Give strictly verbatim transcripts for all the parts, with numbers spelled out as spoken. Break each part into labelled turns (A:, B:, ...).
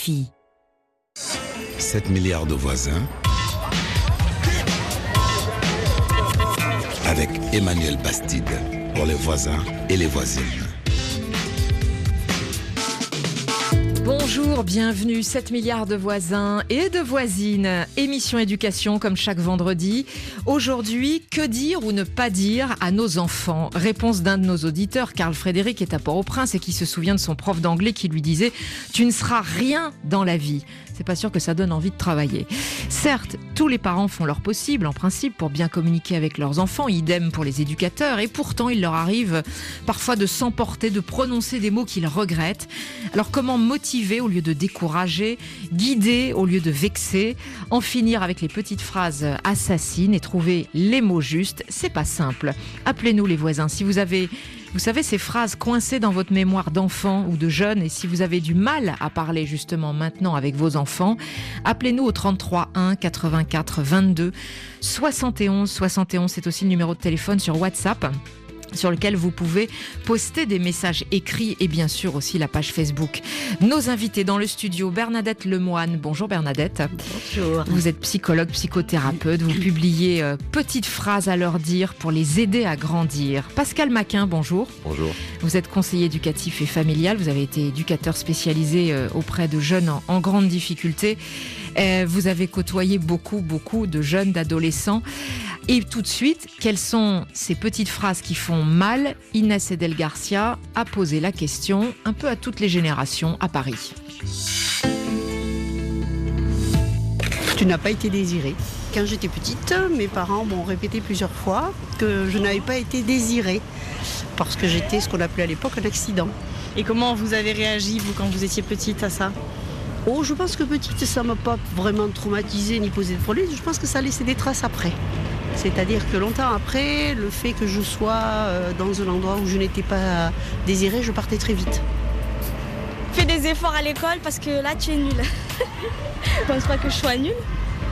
A: fille.
B: sept milliards de voisins avec Emmanuel Bastide pour les voisins et les voisines.
A: Bonjour, bienvenue, sept milliards de voisins et de voisines. Émission éducation comme chaque vendredi. Aujourd'hui, que dire ou ne pas dire à nos enfants? Réponse d'un de nos auditeurs, Carl Frédéric est à Port-au-Prince et qui se souvient de son prof d'anglais qui lui disait « Tu ne seras rien dans la vie ». C'est pas sûr que ça donne envie de travailler. Certes, tous les parents font leur possible, en principe, pour bien communiquer avec leurs enfants, idem pour les éducateurs, et pourtant il leur arrive parfois de s'emporter, de prononcer des mots qu'ils regrettent. Alors comment motiver au lieu de décourager, guider au lieu de vexer, en finir avec les petites phrases assassines et trouver les mots justes? C'est pas simple. Appelez-nous les voisins si vous avez... Vous savez, ces phrases coincées dans votre mémoire d'enfant ou de jeune, et si vous avez du mal à parler justement maintenant avec vos enfants, appelez-nous au trente-trois un quatre-vingt-quatre vingt-deux soixante et onze soixante et onze. C'est aussi le numéro de téléphone sur WhatsApp, sur lequel vous pouvez poster des messages écrits et bien sûr aussi la page Facebook. Nos invités dans le studio, Bernadette Lemoine. Bonjour Bernadette.
C: Bonjour.
A: Vous êtes psychologue, psychothérapeute. Vous publiez euh, Petites phrases à leur dire pour les aider à grandir. Pascal Maquin, bonjour.
D: Bonjour.
A: Vous êtes conseiller éducatif et familial. Vous avez été éducateur spécialisé euh, auprès de jeunes en, en grande difficulté. Euh, vous avez côtoyé beaucoup, beaucoup de jeunes, d'adolescents. Et tout de suite, quelles sont ces petites phrases qui font mal? Inès Edel Garcia a posé la question un peu à toutes les générations à Paris.
C: Tu n'as pas été désirée. Quand j'étais petite, mes parents m'ont répété plusieurs fois que je n'avais pas été désirée parce que j'étais ce qu'on appelait à l'époque un accident.
E: Et comment vous avez réagi, vous, quand vous étiez petite, à ça?
C: Oh, je pense que petite, ça ne m'a pas vraiment traumatisée ni posé de problème. Je pense que ça a laissé des traces après. C'est-à-dire que longtemps après, le fait que je sois dans un endroit où je n'étais pas désirée, je partais très vite.
F: Fais des efforts à l'école parce que là, tu es nulle. Je pense pas que je sois nulle.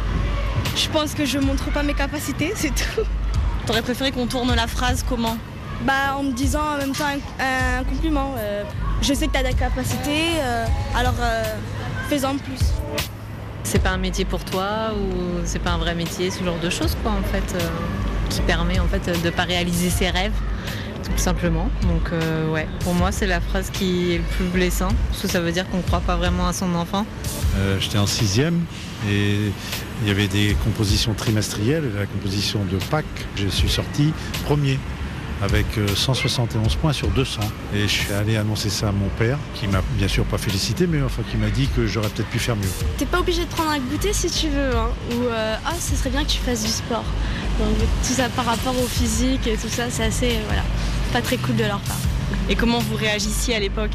F: Je pense que je montre pas mes capacités, c'est tout.
E: T'aurais préféré qu'on tourne la phrase comment?
F: Bah, en me disant en même temps un, un compliment. Euh, je sais que tu as des capacités, euh, alors euh, fais-en plus.
G: C'est pas un métier pour toi ou c'est pas un vrai métier, ce genre de choses quoi en fait, euh, qui permet en fait de pas réaliser ses rêves, tout simplement. Donc euh, ouais, pour moi c'est la phrase qui est le plus blessant, parce que ça veut dire qu'on croit pas vraiment à son enfant.
H: Euh, j'étais en sixième et il y avait des compositions trimestrielles, la composition de Pâques, je suis sorti premier avec cent soixante et onze points sur deux cents. Et je suis allé annoncer ça à mon père, qui m'a bien sûr pas félicité, mais enfin qui m'a dit que j'aurais peut-être pu faire mieux.
F: T'es pas obligé de prendre un goûter si tu veux, hein, ou euh, ah, ce serait bien que tu fasses du sport. Donc tout ça par rapport au physique et tout ça, c'est assez, euh, voilà, pas très cool de leur part.
E: Et comment vous réagissiez à l'époque?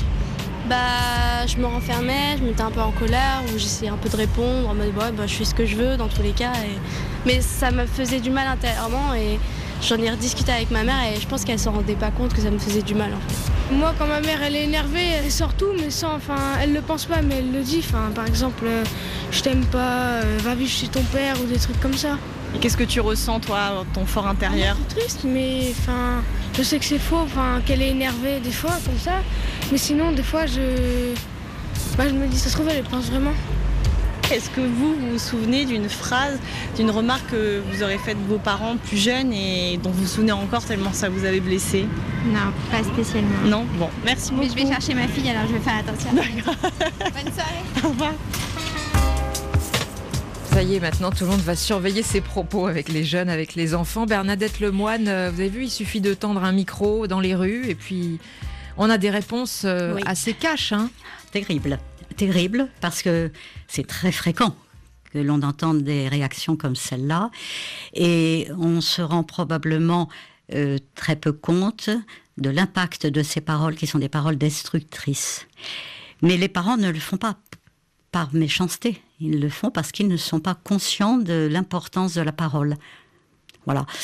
F: Bah, je me renfermais, je me mettais un peu en colère, ou j'essayais un peu de répondre en mode ouais, bah, je fais ce que je veux dans tous les cas. Et... Mais ça me faisait du mal intérieurement et j'en ai rediscuté avec ma mère et je pense qu'elle s'en rendait pas compte que ça me faisait du mal en fait.
I: Moi quand ma mère elle est énervée, elle sort tout mais sans, enfin elle le pense pas mais elle le dit. Enfin par exemple euh, je t'aime pas, euh, va vivre chez ton père ou des trucs comme ça.
E: Et qu'est-ce que tu ressens toi, ton fort intérieur?
I: Je suis triste mais enfin je sais que c'est faux, enfin qu'elle est énervée des fois comme ça. Mais sinon des fois je, bah, je me dis ça se trouve elle pense vraiment.
E: Est-ce que vous, vous vous souvenez d'une phrase, d'une remarque que vous aurez faite de vos parents plus jeunes et dont vous vous souvenez encore tellement ça vous avait blessé?
J: Non, pas spécialement.
E: Non? Bon, merci beaucoup.
J: Mais je vais chercher ma fille alors je vais faire attention.
E: D'accord.
J: Bonne soirée.
E: Au revoir.
A: Ça y est, maintenant tout le monde va surveiller ses propos avec les jeunes, avec les enfants. Bernadette Lemoine, vous avez vu, il suffit de tendre un micro dans les rues et puis on a des réponses euh, oui. assez cash. Hein.
C: Terrible. Terrible parce que c'est très fréquent que l'on entende des réactions comme celle-là et on se rend probablement euh, très peu compte de l'impact de ces paroles qui sont des paroles destructrices. Mais les parents ne le font pas par méchanceté, ils le font parce qu'ils ne sont pas conscients de l'importance de la parole. Voilà.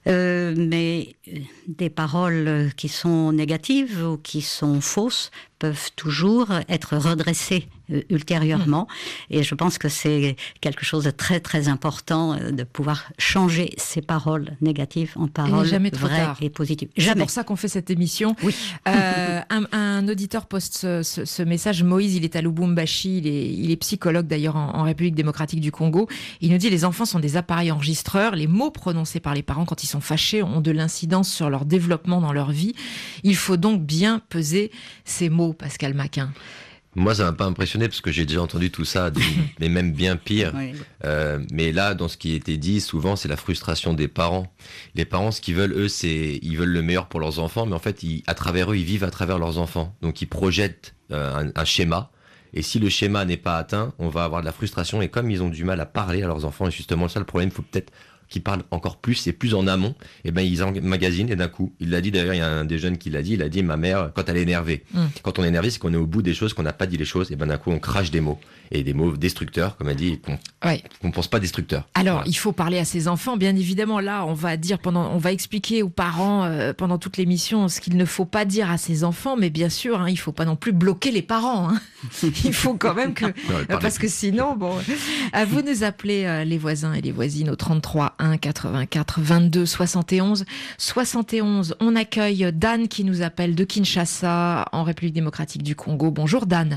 C: Euh, mais des paroles qui sont négatives ou qui sont fausses peuvent toujours être redressées euh, ultérieurement. Mmh. Et je pense que c'est quelque chose de très très important euh, de pouvoir changer ces paroles négatives en paroles vraies tard. et positives. Jamais.
A: C'est pour ça qu'on fait cette émission.
C: Oui.
A: Euh, un, un auditeur poste ce, ce, ce message. Moïse, il est à Lubumbashi, il est, il est psychologue d'ailleurs en, en République démocratique du Congo. Il nous dit les enfants sont des appareils enregistreurs. Les mots prononcés par les parents quand ils sont fâchés ont de l'incidence sur leur développement dans leur vie. Il faut donc bien peser ces mots, Pascal Maquin.
D: Moi, ça m'a pas impressionné parce que j'ai déjà entendu tout ça, mais même bien pire. Oui. Euh, mais là, dans ce qui a été dit, souvent, c'est la frustration des parents. Les parents, ce qu'ils veulent, eux, c'est ils veulent le meilleur pour leurs enfants, mais en fait, ils, à travers eux, ils vivent à travers leurs enfants. Donc, ils projettent euh, un, un schéma. Et si le schéma n'est pas atteint, on va avoir de la frustration. Et comme ils ont du mal à parler à leurs enfants, et justement, ça, le problème, il faut peut-être qui parlent encore plus et plus en amont, et ben ils emmagasinent et d'un coup, il l'a dit d'ailleurs, il y a un des jeunes qui l'a dit, il a dit ma mère quand elle est énervée. Mm. Quand on est énervé, c'est qu'on est au bout des choses, qu'on n'a pas dit les choses, et ben d'un coup on crache des mots et des mots destructeurs, comme elle dit, qu'on ouais. qu'on pense pas destructeurs.
A: Alors
D: voilà.
A: Il faut parler à ses enfants, bien évidemment. Là, on va dire pendant, on va expliquer aux parents euh, pendant toute l'émission ce qu'il ne faut pas dire à ses enfants, mais bien sûr, hein, il faut pas non plus bloquer les parents. Hein. Il faut quand même que, euh, parce que sinon, bon, euh, vous nous appelez euh, les voisins et les voisines au trente-trois un quatre-vingt-quatre vingt-deux soixante et onze soixante et onze. On accueille Dan qui nous appelle de Kinshasa en République démocratique du Congo. Bonjour Dan.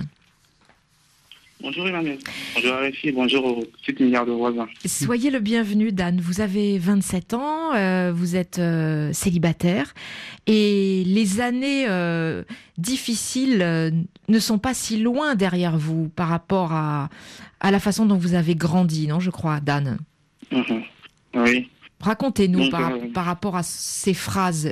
K: Bonjour Emmanuel. Bonjour Alexis. Bonjour aux sept milliards de voisins.
A: Soyez le bienvenu Dan. Vous avez vingt-sept ans, euh, vous êtes euh, célibataire et les années euh, difficiles euh, ne sont pas si loin derrière vous par rapport à, à la façon dont vous avez grandi, non, je crois, Dan.
K: Mm-hmm. Oui.
A: Racontez-nous
K: donc,
A: par,
K: euh,
A: par rapport à ces phrases.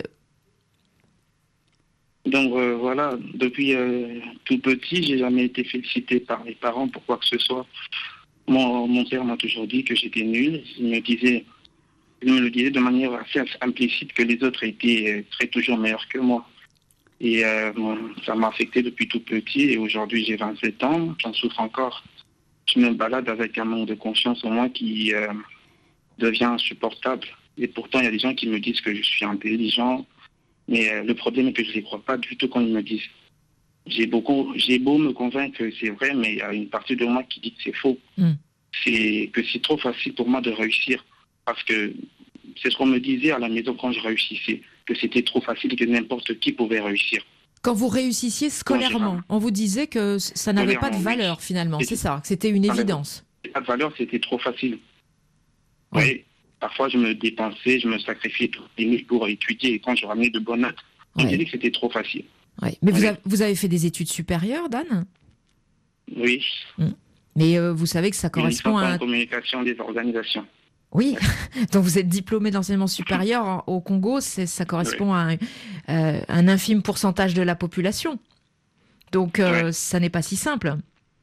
K: Donc euh, voilà, depuis euh, tout petit, j'ai jamais été félicité par mes parents pour quoi que ce soit. Mon, mon père m'a toujours dit que j'étais nul. Il me disait, il me le disait de manière assez implicite que les autres étaient très toujours meilleurs que moi. Et euh, ça m'a affecté depuis tout petit. Et aujourd'hui, j'ai vingt-sept ans, j'en souffre encore. Je me balade avec un manque de confiance en moi qui euh, devient insupportable. Et pourtant, il y a des gens qui me disent que je suis intelligent. Mais euh, le problème est que je ne les crois pas du tout quand ils me disent. J'ai beaucoup, j'ai beau me convaincre que c'est vrai, mais il y a une partie de moi qui dit que c'est faux. Mm. C'est que c'est trop facile pour moi de réussir. Parce que c'est ce qu'on me disait à la maison quand je réussissais, que c'était trop facile et que n'importe qui pouvait réussir.
A: Quand vous réussissiez scolairement, on vous disait que ça n'avait pas de valeur oui. finalement, c'est ça, que c'était une évidence.
K: Pas de valeur, c'était trop facile. Oui. Ouais. Parfois, je me dépensais, je me sacrifiais toutes les nuits pour étudier. Et quand je ramenais de bonnes notes, on me disait que c'était trop facile.
A: Ouais. Mais ouais. vous, avez, vous avez fait des études supérieures, Dan ?
K: Oui.
A: Mmh. Mais euh, vous savez que ça correspond à...
K: en communication des organisations.
A: Oui, donc vous êtes diplômé d'enseignement supérieur au Congo, c'est, ça correspond oui. à un, euh, un infime pourcentage de la population. Donc euh, ouais. ça n'est pas si simple.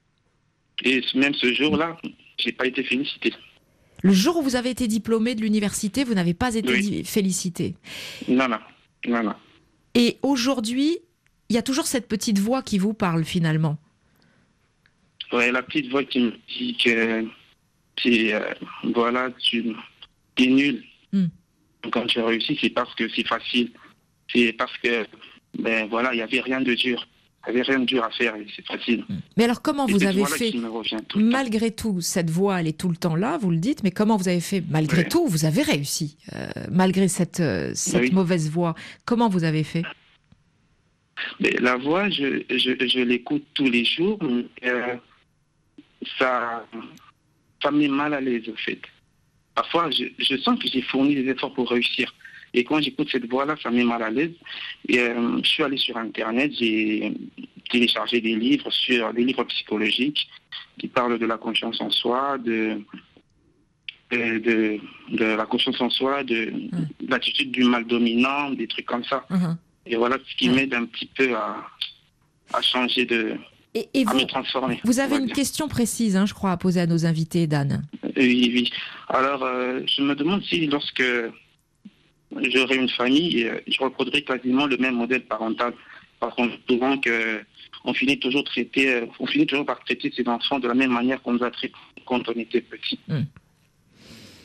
K: Et même ce jour-là, je n'ai pas été félicité.
A: Le jour où vous avez été diplômé de l'université, vous n'avez pas été oui. félicité.
K: Non, non, non, non.
A: Et aujourd'hui, il y a toujours cette petite voix qui vous parle finalement.
K: Oui, la petite voix qui me dit que c'est, euh, voilà, tu es nul. Mm. Quand tu as réussi, c'est parce que c'est facile. C'est parce que, ben voilà, il n'y avait rien de dur. Il n'y avait rien de dur à faire et c'est facile.
A: Mais alors comment et vous avez fait, tout malgré tout, cette voix, elle est tout le temps là, vous le dites, mais comment vous avez fait, malgré oui. tout, vous avez réussi, euh, malgré cette, euh, cette oui. mauvaise voix, comment vous avez fait ?
K: Mais la voix, je, je, je l'écoute tous les jours, euh, ça, ça me met mal à l'aise, en fait. Parfois, je, je sens que j'ai fourni des efforts pour réussir. Et quand j'écoute cette voix-là, ça me met mal à l'aise. Et, euh, je suis allé sur Internet, j'ai téléchargé des livres, sur, des livres psychologiques qui parlent de la confiance en soi, de, de, de, de la confiance en soi, de, mmh. de l'attitude du mal dominant, des trucs comme ça. Mmh. Et voilà ce qui mmh. m'aide un petit peu à, à changer de...
A: Et, et
K: à
A: vous,
K: me transformer.
A: Vous avez une dire. question précise, hein, je crois, à poser à nos invités, Dan.
K: Oui, oui. Alors, euh, je me demande si lorsque... j'aurais une famille, je reproduirais quasiment le même modèle parental. Parce qu'on dit souvent qu'on finit toujours traiter, on finit toujours par traiter ses enfants de la même manière qu'on nous a traités quand on était petit. Mmh.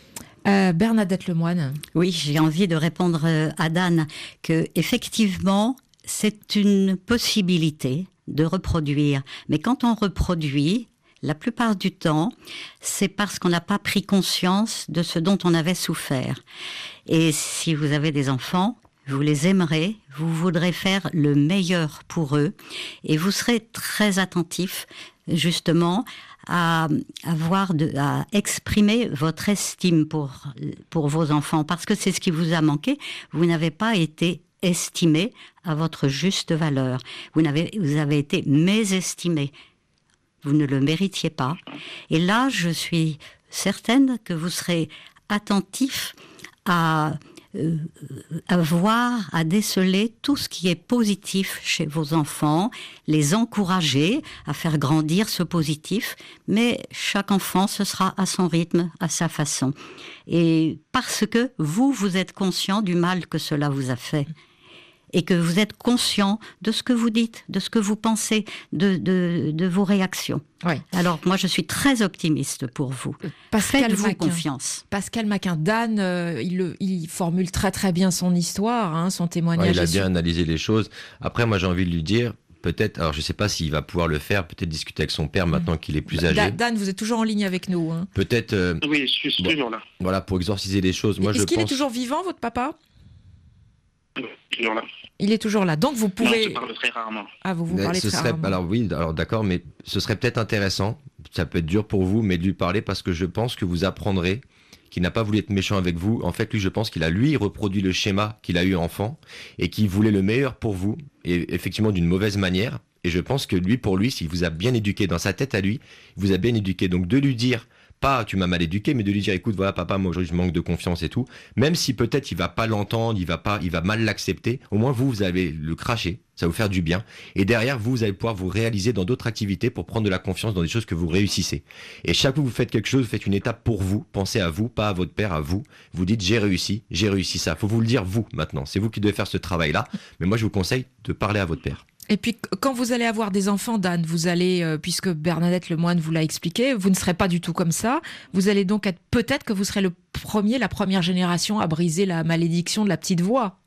A: Euh, Bernadette Lemoine.
C: Oui, j'ai envie de répondre à Dan que effectivement, c'est une possibilité de reproduire. Mais quand on reproduit, la plupart du temps, c'est parce qu'on n'a pas pris conscience de ce dont on avait souffert. Et si vous avez des enfants, vous les aimerez, vous voudrez faire le meilleur pour eux et vous serez très attentif justement à avoir de, à exprimer votre estime pour, pour vos enfants parce que c'est ce qui vous a manqué. Vous n'avez pas été estimé à votre juste valeur. Vous, n'avez, vous avez été mésestimé. Vous ne le méritiez pas. Et là, je suis certaine que vous serez attentif à Euh, à voir, à déceler tout ce qui est positif chez vos enfants, les encourager à faire grandir ce positif, mais chaque enfant, ce sera à son rythme, à sa façon. Et parce que vous, vous êtes conscient du mal que cela vous a fait. Et que vous êtes conscient de ce que vous dites, de ce que vous pensez, de, de, de vos réactions.
A: Oui.
C: Alors, moi, je suis très optimiste pour vous.
A: Pascal
C: Faites-vous
A: Maquin.
C: confiance.
A: Pascal Maquin. Dan, euh, il, le, il formule très très bien son histoire, hein, son témoignage.
D: Ouais, il a
A: est
D: bien
A: su-
D: analysé les choses. Après, moi, j'ai envie de lui dire, peut-être, alors je ne sais pas s'il va pouvoir le faire, peut-être discuter avec son père maintenant qu'il est plus âgé.
A: Da- Dan, vous êtes toujours en ligne avec nous. Hein.
D: Peut-être... euh,
K: Oui, je suis
D: bon,
K: toujours là.
D: Voilà, pour exorciser les choses. Moi,
A: Est-ce
D: je
A: qu'il
D: pense...
A: est toujours vivant, votre papa ?
K: Toujours là.
A: Il est toujours là. Donc vous
K: Non,
A: pouvez...
K: je parle très rarement.
A: Ah, vous vous
D: Mais
A: parlez
D: ce
A: très
D: serait,
A: rarement.
D: alors oui, alors d'accord, mais ce serait peut-être intéressant, ça peut être dur pour vous, mais de lui parler parce que je pense que vous apprendrez qu'il n'a pas voulu être méchant avec vous. En fait, lui, je pense qu'il a, lui, reproduit le schéma qu'il a eu enfant et qu'il voulait le meilleur pour vous, et effectivement d'une mauvaise manière. Et je pense que lui, pour lui, s'il vous a bien éduqué dans sa tête à lui, il vous a bien éduqué. Donc de lui dire, pas tu m'as mal éduqué, mais de lui dire, écoute, voilà, papa, moi aujourd'hui je manque de confiance et tout. Même si peut-être il va pas l'entendre, il va pas, il va mal l'accepter. Au moins vous, vous allez le cracher, ça va vous faire du bien. Et derrière, vous, vous allez pouvoir vous réaliser dans d'autres activités pour prendre de la confiance dans des choses que vous réussissez. Et chaque fois que vous faites quelque chose, vous faites une étape pour vous. Pensez à vous, pas à votre père, à vous. Vous dites, j'ai réussi, j'ai réussi ça. Faut vous le dire vous maintenant. C'est vous qui devez faire ce travail-là. Mais moi, je vous conseille de parler à votre père.
A: Et puis, quand vous allez avoir des enfants, Dan, vous allez, euh, puisque Bernadette Lemoine vous l'a expliqué, vous ne serez pas du tout comme ça. Vous allez donc être, peut-être que vous serez le premier, la première génération à briser la malédiction de la petite voix.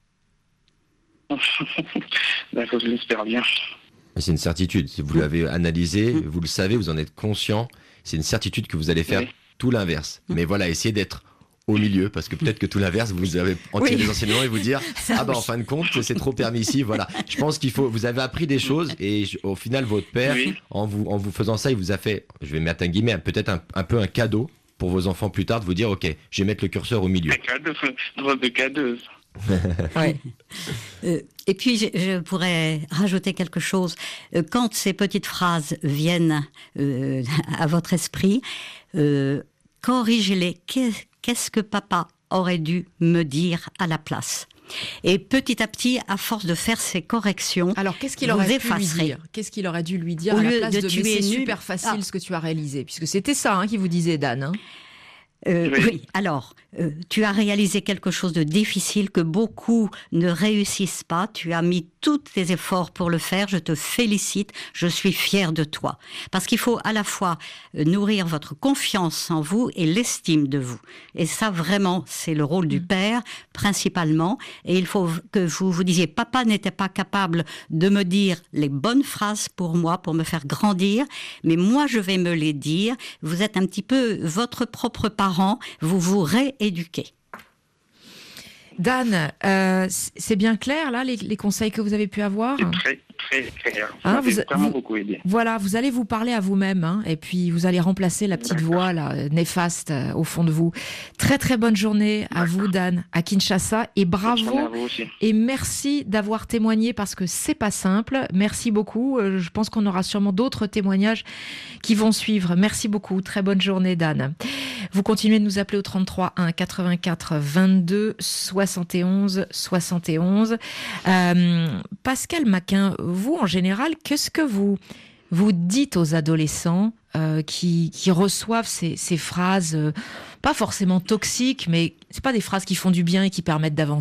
K: D'accord, je l'espère bien.
D: C'est une certitude. Si vous l'avez analysé, vous le savez, vous en êtes conscient. C'est une certitude que vous allez faire
K: Oui.
D: tout l'inverse. Mais voilà, essayez d'être au milieu, parce que peut-être que tout l'inverse, vous avez en tiré
A: Oui.
D: les enseignements et vous dire,
A: Ça,
D: ah bah
A: oui.
D: en fin de compte, c'est trop permissif, voilà. Je pense qu'il faut, vous avez appris des choses et je- au final, votre père,
K: Oui.
D: en vous, en vous faisant ça, il vous a fait, je vais mettre un guillemets, peut-être un, un peu un cadeau pour vos enfants plus tard, de vous dire, ok, je vais mettre le curseur au milieu.
K: Un cadeau, drôle de cadeuse.
A: Ouais.
C: Euh, et puis, je, je pourrais rajouter quelque chose. Euh, Quand ces petites phrases viennent euh, à votre esprit, euh, corrigez-les. Qu'est- Qu'est-ce que papa aurait dû me dire à la place ? Et petit à petit, à force de faire ces corrections,
A: Alors, qu'est-ce qu'il
C: vous
A: aurait pu lui
C: effacerez.
A: dire ? Qu'est-ce qu'il aurait dû lui dire
C: Au
A: à la
C: lieu
A: place
C: de
A: de,
C: tuer
A: mais c'est
C: nul-
A: super facile
C: Ah.
A: ce que tu as réalisé, puisque c'était ça hein, qui vous disait Dan. Hein.
C: Euh,
K: Oui.
C: oui. alors, euh, tu as réalisé quelque chose de difficile que beaucoup ne réussissent pas. Tu as mis tous tes efforts pour le faire. Je te félicite. Je suis fière de toi. Parce qu'il faut à la fois euh, nourrir votre confiance en vous et l'estime de vous. Et ça, vraiment, c'est le rôle du père, principalement. Et il faut que vous vous disiez, papa n'était pas capable de me dire les bonnes phrases pour moi, pour me faire grandir. Mais moi, je vais me les dire. Vous êtes un petit peu votre propre parent. Vous vous rééduquez.
A: Dan, euh, c- c'est bien clair là les, les conseils que vous avez pu avoir.
K: C'est très, très clair.
A: Hein,
K: Ça
A: vous-
K: m'a vraiment
A: vous-
K: beaucoup aidé.
A: Voilà, vous allez vous parler à vous-même, hein, et puis vous allez remplacer la petite
K: D'accord.
A: voix là, néfaste euh, au fond de vous. Très très bonne journée à vous, Dan, à Kinshasa, et
K: Bonne journée
A: bravo
K: à vous aussi.
A: et merci d'avoir témoigné parce que c'est pas simple. Merci beaucoup. Euh, Je pense qu'on aura sûrement d'autres témoignages qui vont suivre. Merci beaucoup. Très bonne journée, Dan. Vous continuez de nous appeler au trente-trois un quatre-vingt-quatre vingt-deux soixante et onze soixante et onze. Euh, Pascal Maquin, vous en général, qu'est-ce que vous vous dites aux adolescents euh, qui, qui reçoivent ces, ces phrases, euh, pas forcément toxiques, mais c'est pas des phrases qui font du bien et qui permettent d'avancer?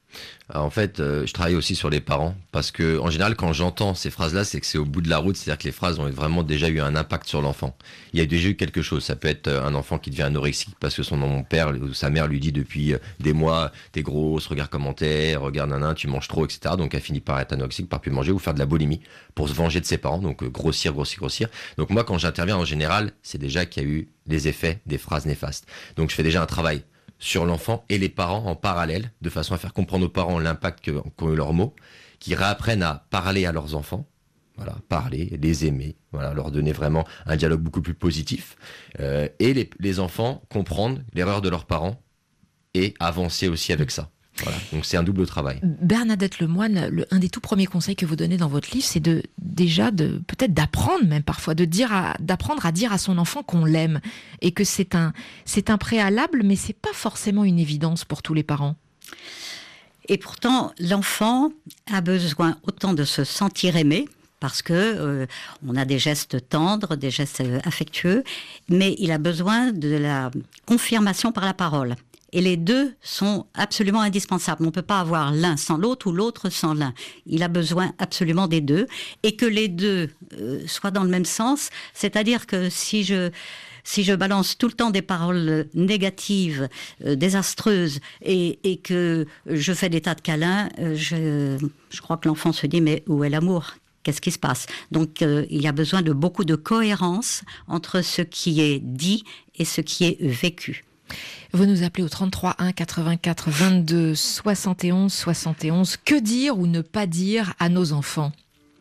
D: Alors, en fait, euh, je travaille aussi sur les parents parce que, en général, quand j'entends ces phrases-là, c'est que c'est au bout de la route, c'est-à-dire que les phrases ont vraiment déjà eu un impact sur l'enfant. Il y a déjà eu quelque chose. Ça peut être un enfant qui devient anorexique parce que son père ou sa mère lui dit depuis des mois, t'es grosse, regarde comment t'es, regarde nanan, tu manges trop, et cetera. Donc, elle finit par être anorexique, par plus manger ou faire de la boulimie pour se venger de ses parents. Donc, euh, grossir, grossir, grossir. Donc, moi, quand j'interviens en général, c'est déjà qu'il y a eu les effets des phrases néfastes. Donc, je fais déjà un travail sur l'enfant et les parents en parallèle, de façon à faire comprendre aux parents l'impact que, qu'ont eu leurs mots, qui réapprennent à parler à leurs enfants, voilà, parler, les aimer, voilà, leur donner vraiment un dialogue beaucoup plus positif, euh, et les, les enfants comprendre l'erreur de leurs parents et avancer aussi avec ça. Voilà. Donc c'est un double travail.
A: Bernadette Lemoine, le, un des tout premiers conseils que vous donnez dans votre livre, c'est de déjà de peut-être d'apprendre même parfois, de dire à, d'apprendre à dire à son enfant qu'on l'aime et que c'est un c'est un préalable, mais c'est pas forcément une évidence pour tous les parents.
C: Et pourtant, l'enfant a besoin autant de se sentir aimé. Parce que euh, on a des gestes tendres, des gestes affectueux, mais il a besoin de la confirmation par la parole. Et les deux sont absolument indispensables. On ne peut pas avoir l'un sans l'autre ou l'autre sans l'un. Il a besoin absolument des deux. Et que les deux euh, soient dans le même sens. C'est-à-dire que si je, si je balance tout le temps des paroles négatives, euh, désastreuses, et, et que je fais des tas de câlins, euh, je, je crois que l'enfant se dit « mais où est l'amour ? Qu'est-ce qui se passe ?» Donc euh, il y a besoin de beaucoup de cohérence entre ce qui est dit et ce qui est vécu.
A: Vous nous appelez au trente-trois un quatre-vingt-quatre vingt-deux soixante et onze soixante et onze. Que dire ou ne pas dire à nos enfants ?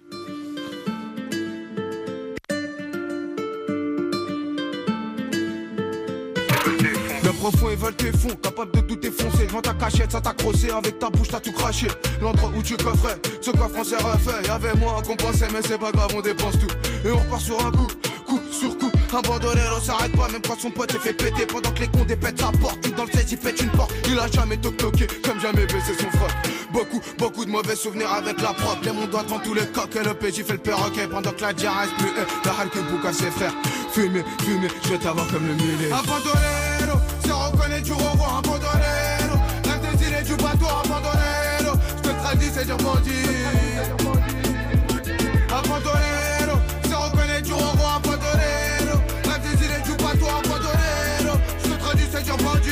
L: Le profond ils veulent tes fonds, capable de tout effoncer. Devant ta cachette, ça t'a crossé, avec ta bouche t'as tout craché. L'endroit où tu coffrais, ce coffre on s'est refait. Y'avait moins qu'on pensait, mais c'est pas grave, on dépense tout. Et on repart sur un coup, coup sur coup. Abandonné, on s'arrête pas, même quand son pote s'est fait péter. Pendant que les cons dépètent sa porte, tout dans le seize il pète une porte. Il a jamais toc-toqué, comme jamais baissé son froc. Beaucoup, beaucoup de mauvais souvenirs avec la prod. Les mondes devant tous les coques et le P J fait le perroquet. Pendant que la diarrhée reste plus haie, la halle que boucle à ses frères. Fumer, fumer, je vais t'avoir comme le mulet. Abandonné, c'est reconnaître du revoir, abandonné. L'intensité du bateau, abandonné. Je te tradis, c'est dire bandit. Abandonné, c'est reconnaître du revoir, abandonné. L'intensité du bateau, abandonné. Je te tradis, c'est dire bandit.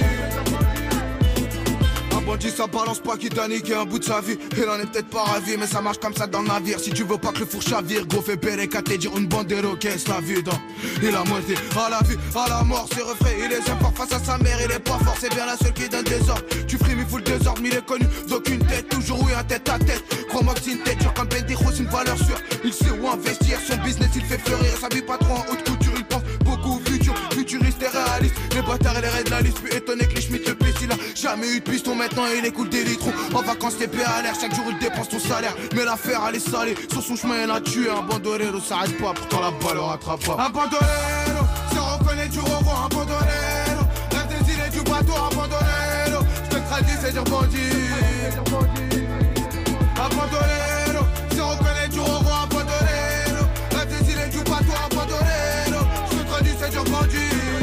L: Bandit ça balance pas qui t'a niqué un bout de sa vie. Il en est peut-être pas ravi mais ça marche comme ça dans le navire. Si tu veux pas que le four chavire, gros fais péré qu'à te dire une bande d'héroquets. La vie dans, il a moitié à la vie, à la mort. C'est refrais, il est fort face à sa mère. Il est pas fort, c'est bien la seule qui donne des ordres. Tu frimes, il fout le désordre, mais il est connu d'aucune tête. Toujours oui un tête à tête. Crois-moi que c'est une tête dure comme Bendijo, c'est une valeur sûre. Il sait où investir, son business il fait fleurir. Ça vit pas trop en haute couture, il pense beaucoup au futur. Futuriste et réaliste, les bâtards et les raids de la liste. Plus étonné que les Schmitt le plissent. Il a jamais eu de piston, maintenant il écoute des litrons. En vacances t'es payé à l'air, chaque jour il dépense ton salaire. Mais l'affaire elle est salée, sur son chemin elle a tué. Abandonné, ça reste pas, pourtant la balle le rattrape pas. Abandonné, c'est reconnaître du revoir, abandonné. L'intensité du bateau, abandonné. Je te tradis, c'est dire bandit. Abandonné, c'est reconnaître du revoir, abandonné. L'intensité du bateau, abandonné. Je te tradis, c'est dire bandit.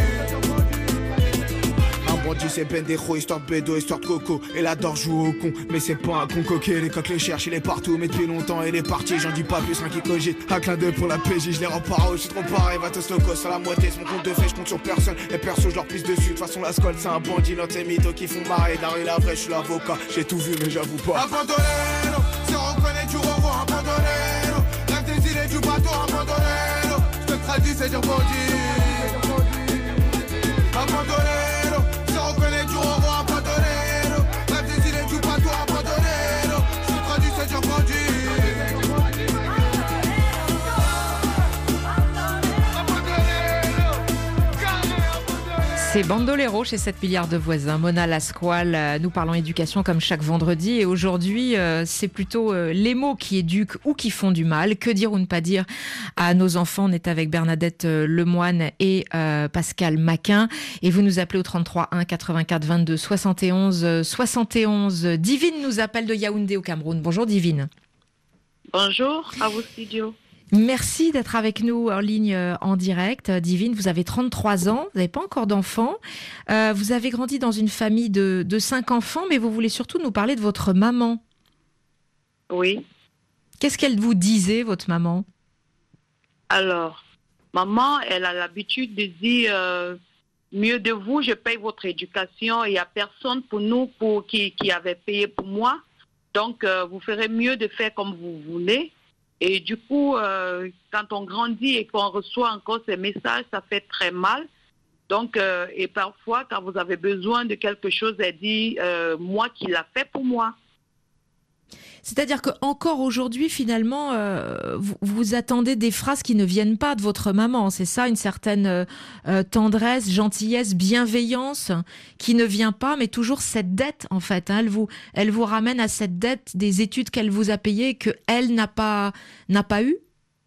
L: Bandit c'est Bendejo, histoire de bédo, histoire de coco. Et la dor joue au con, mais c'est pas un con coquet. Les coques les cherchent, il est partout, mais depuis longtemps il est parti. J'en dis pas plus, un qui cogite. Un clin d'œil pour la P J, je les rends pas haut, je suis trop pareil. Va tous locos à la moitié, c'est mon compte de fait, je compte sur personne. Les persos, je leur pisse dessus. De toute façon, la scolle, c'est un bandit, l'autre c'est mytho qui font marrer. La rue, la vraie, je suis l'avocat. J'ai tout vu, mais j'avoue pas. Abandonné, c'est reconnaître du revoir, abandonné. L'intensité du bateau, abandonné. Je te tradis, c'est dire bandit. Abandonné.
A: C'est Bandolero chez sept milliards de voisins. Mona Lasquale, nous parlons éducation comme chaque vendredi. Et aujourd'hui, euh, c'est plutôt euh, les mots qui éduquent ou qui font du mal. Que dire ou ne pas dire à nos enfants? On est avec Bernadette Lemoine et euh, Pascal Maquin. Et vous nous appelez au trente-trois un quatre-vingt-quatre vingt-deux soixante et onze soixante et onze. Divine nous appelle de Yaoundé au Cameroun. Bonjour Divine.
M: Bonjour à vos studios.
A: Merci d'être avec nous en ligne euh, en direct. Divine, vous avez trente-trois ans, vous n'avez pas encore d'enfants. Euh, vous avez grandi dans une famille de, de cinq enfants, mais vous voulez surtout nous parler de votre maman.
M: Oui.
A: Qu'est-ce qu'elle vous disait, votre maman?
M: Alors, maman, elle a l'habitude de dire euh, mieux de vous, je paye votre éducation. Il n'y a personne pour nous pour, qui, qui avait payé pour moi. Donc, euh, vous ferez mieux de faire comme vous voulez. Et du coup, euh, quand on grandit et qu'on reçoit encore ces messages, ça fait très mal. Donc, euh, et parfois, quand vous avez besoin de quelque chose, elle dit euh, moi qui l'a fait pour moi.
A: C'est-à-dire qu'encore aujourd'hui, finalement, euh, vous, vous attendez des phrases qui ne viennent pas de votre maman. C'est ça, une certaine euh, tendresse, gentillesse, bienveillance qui ne vient pas, mais toujours cette dette, en fait. Hein, elle vous, elle vous ramène à cette dette des études qu'elle vous a payées et qu'elle n'a pas, n'a pas eu.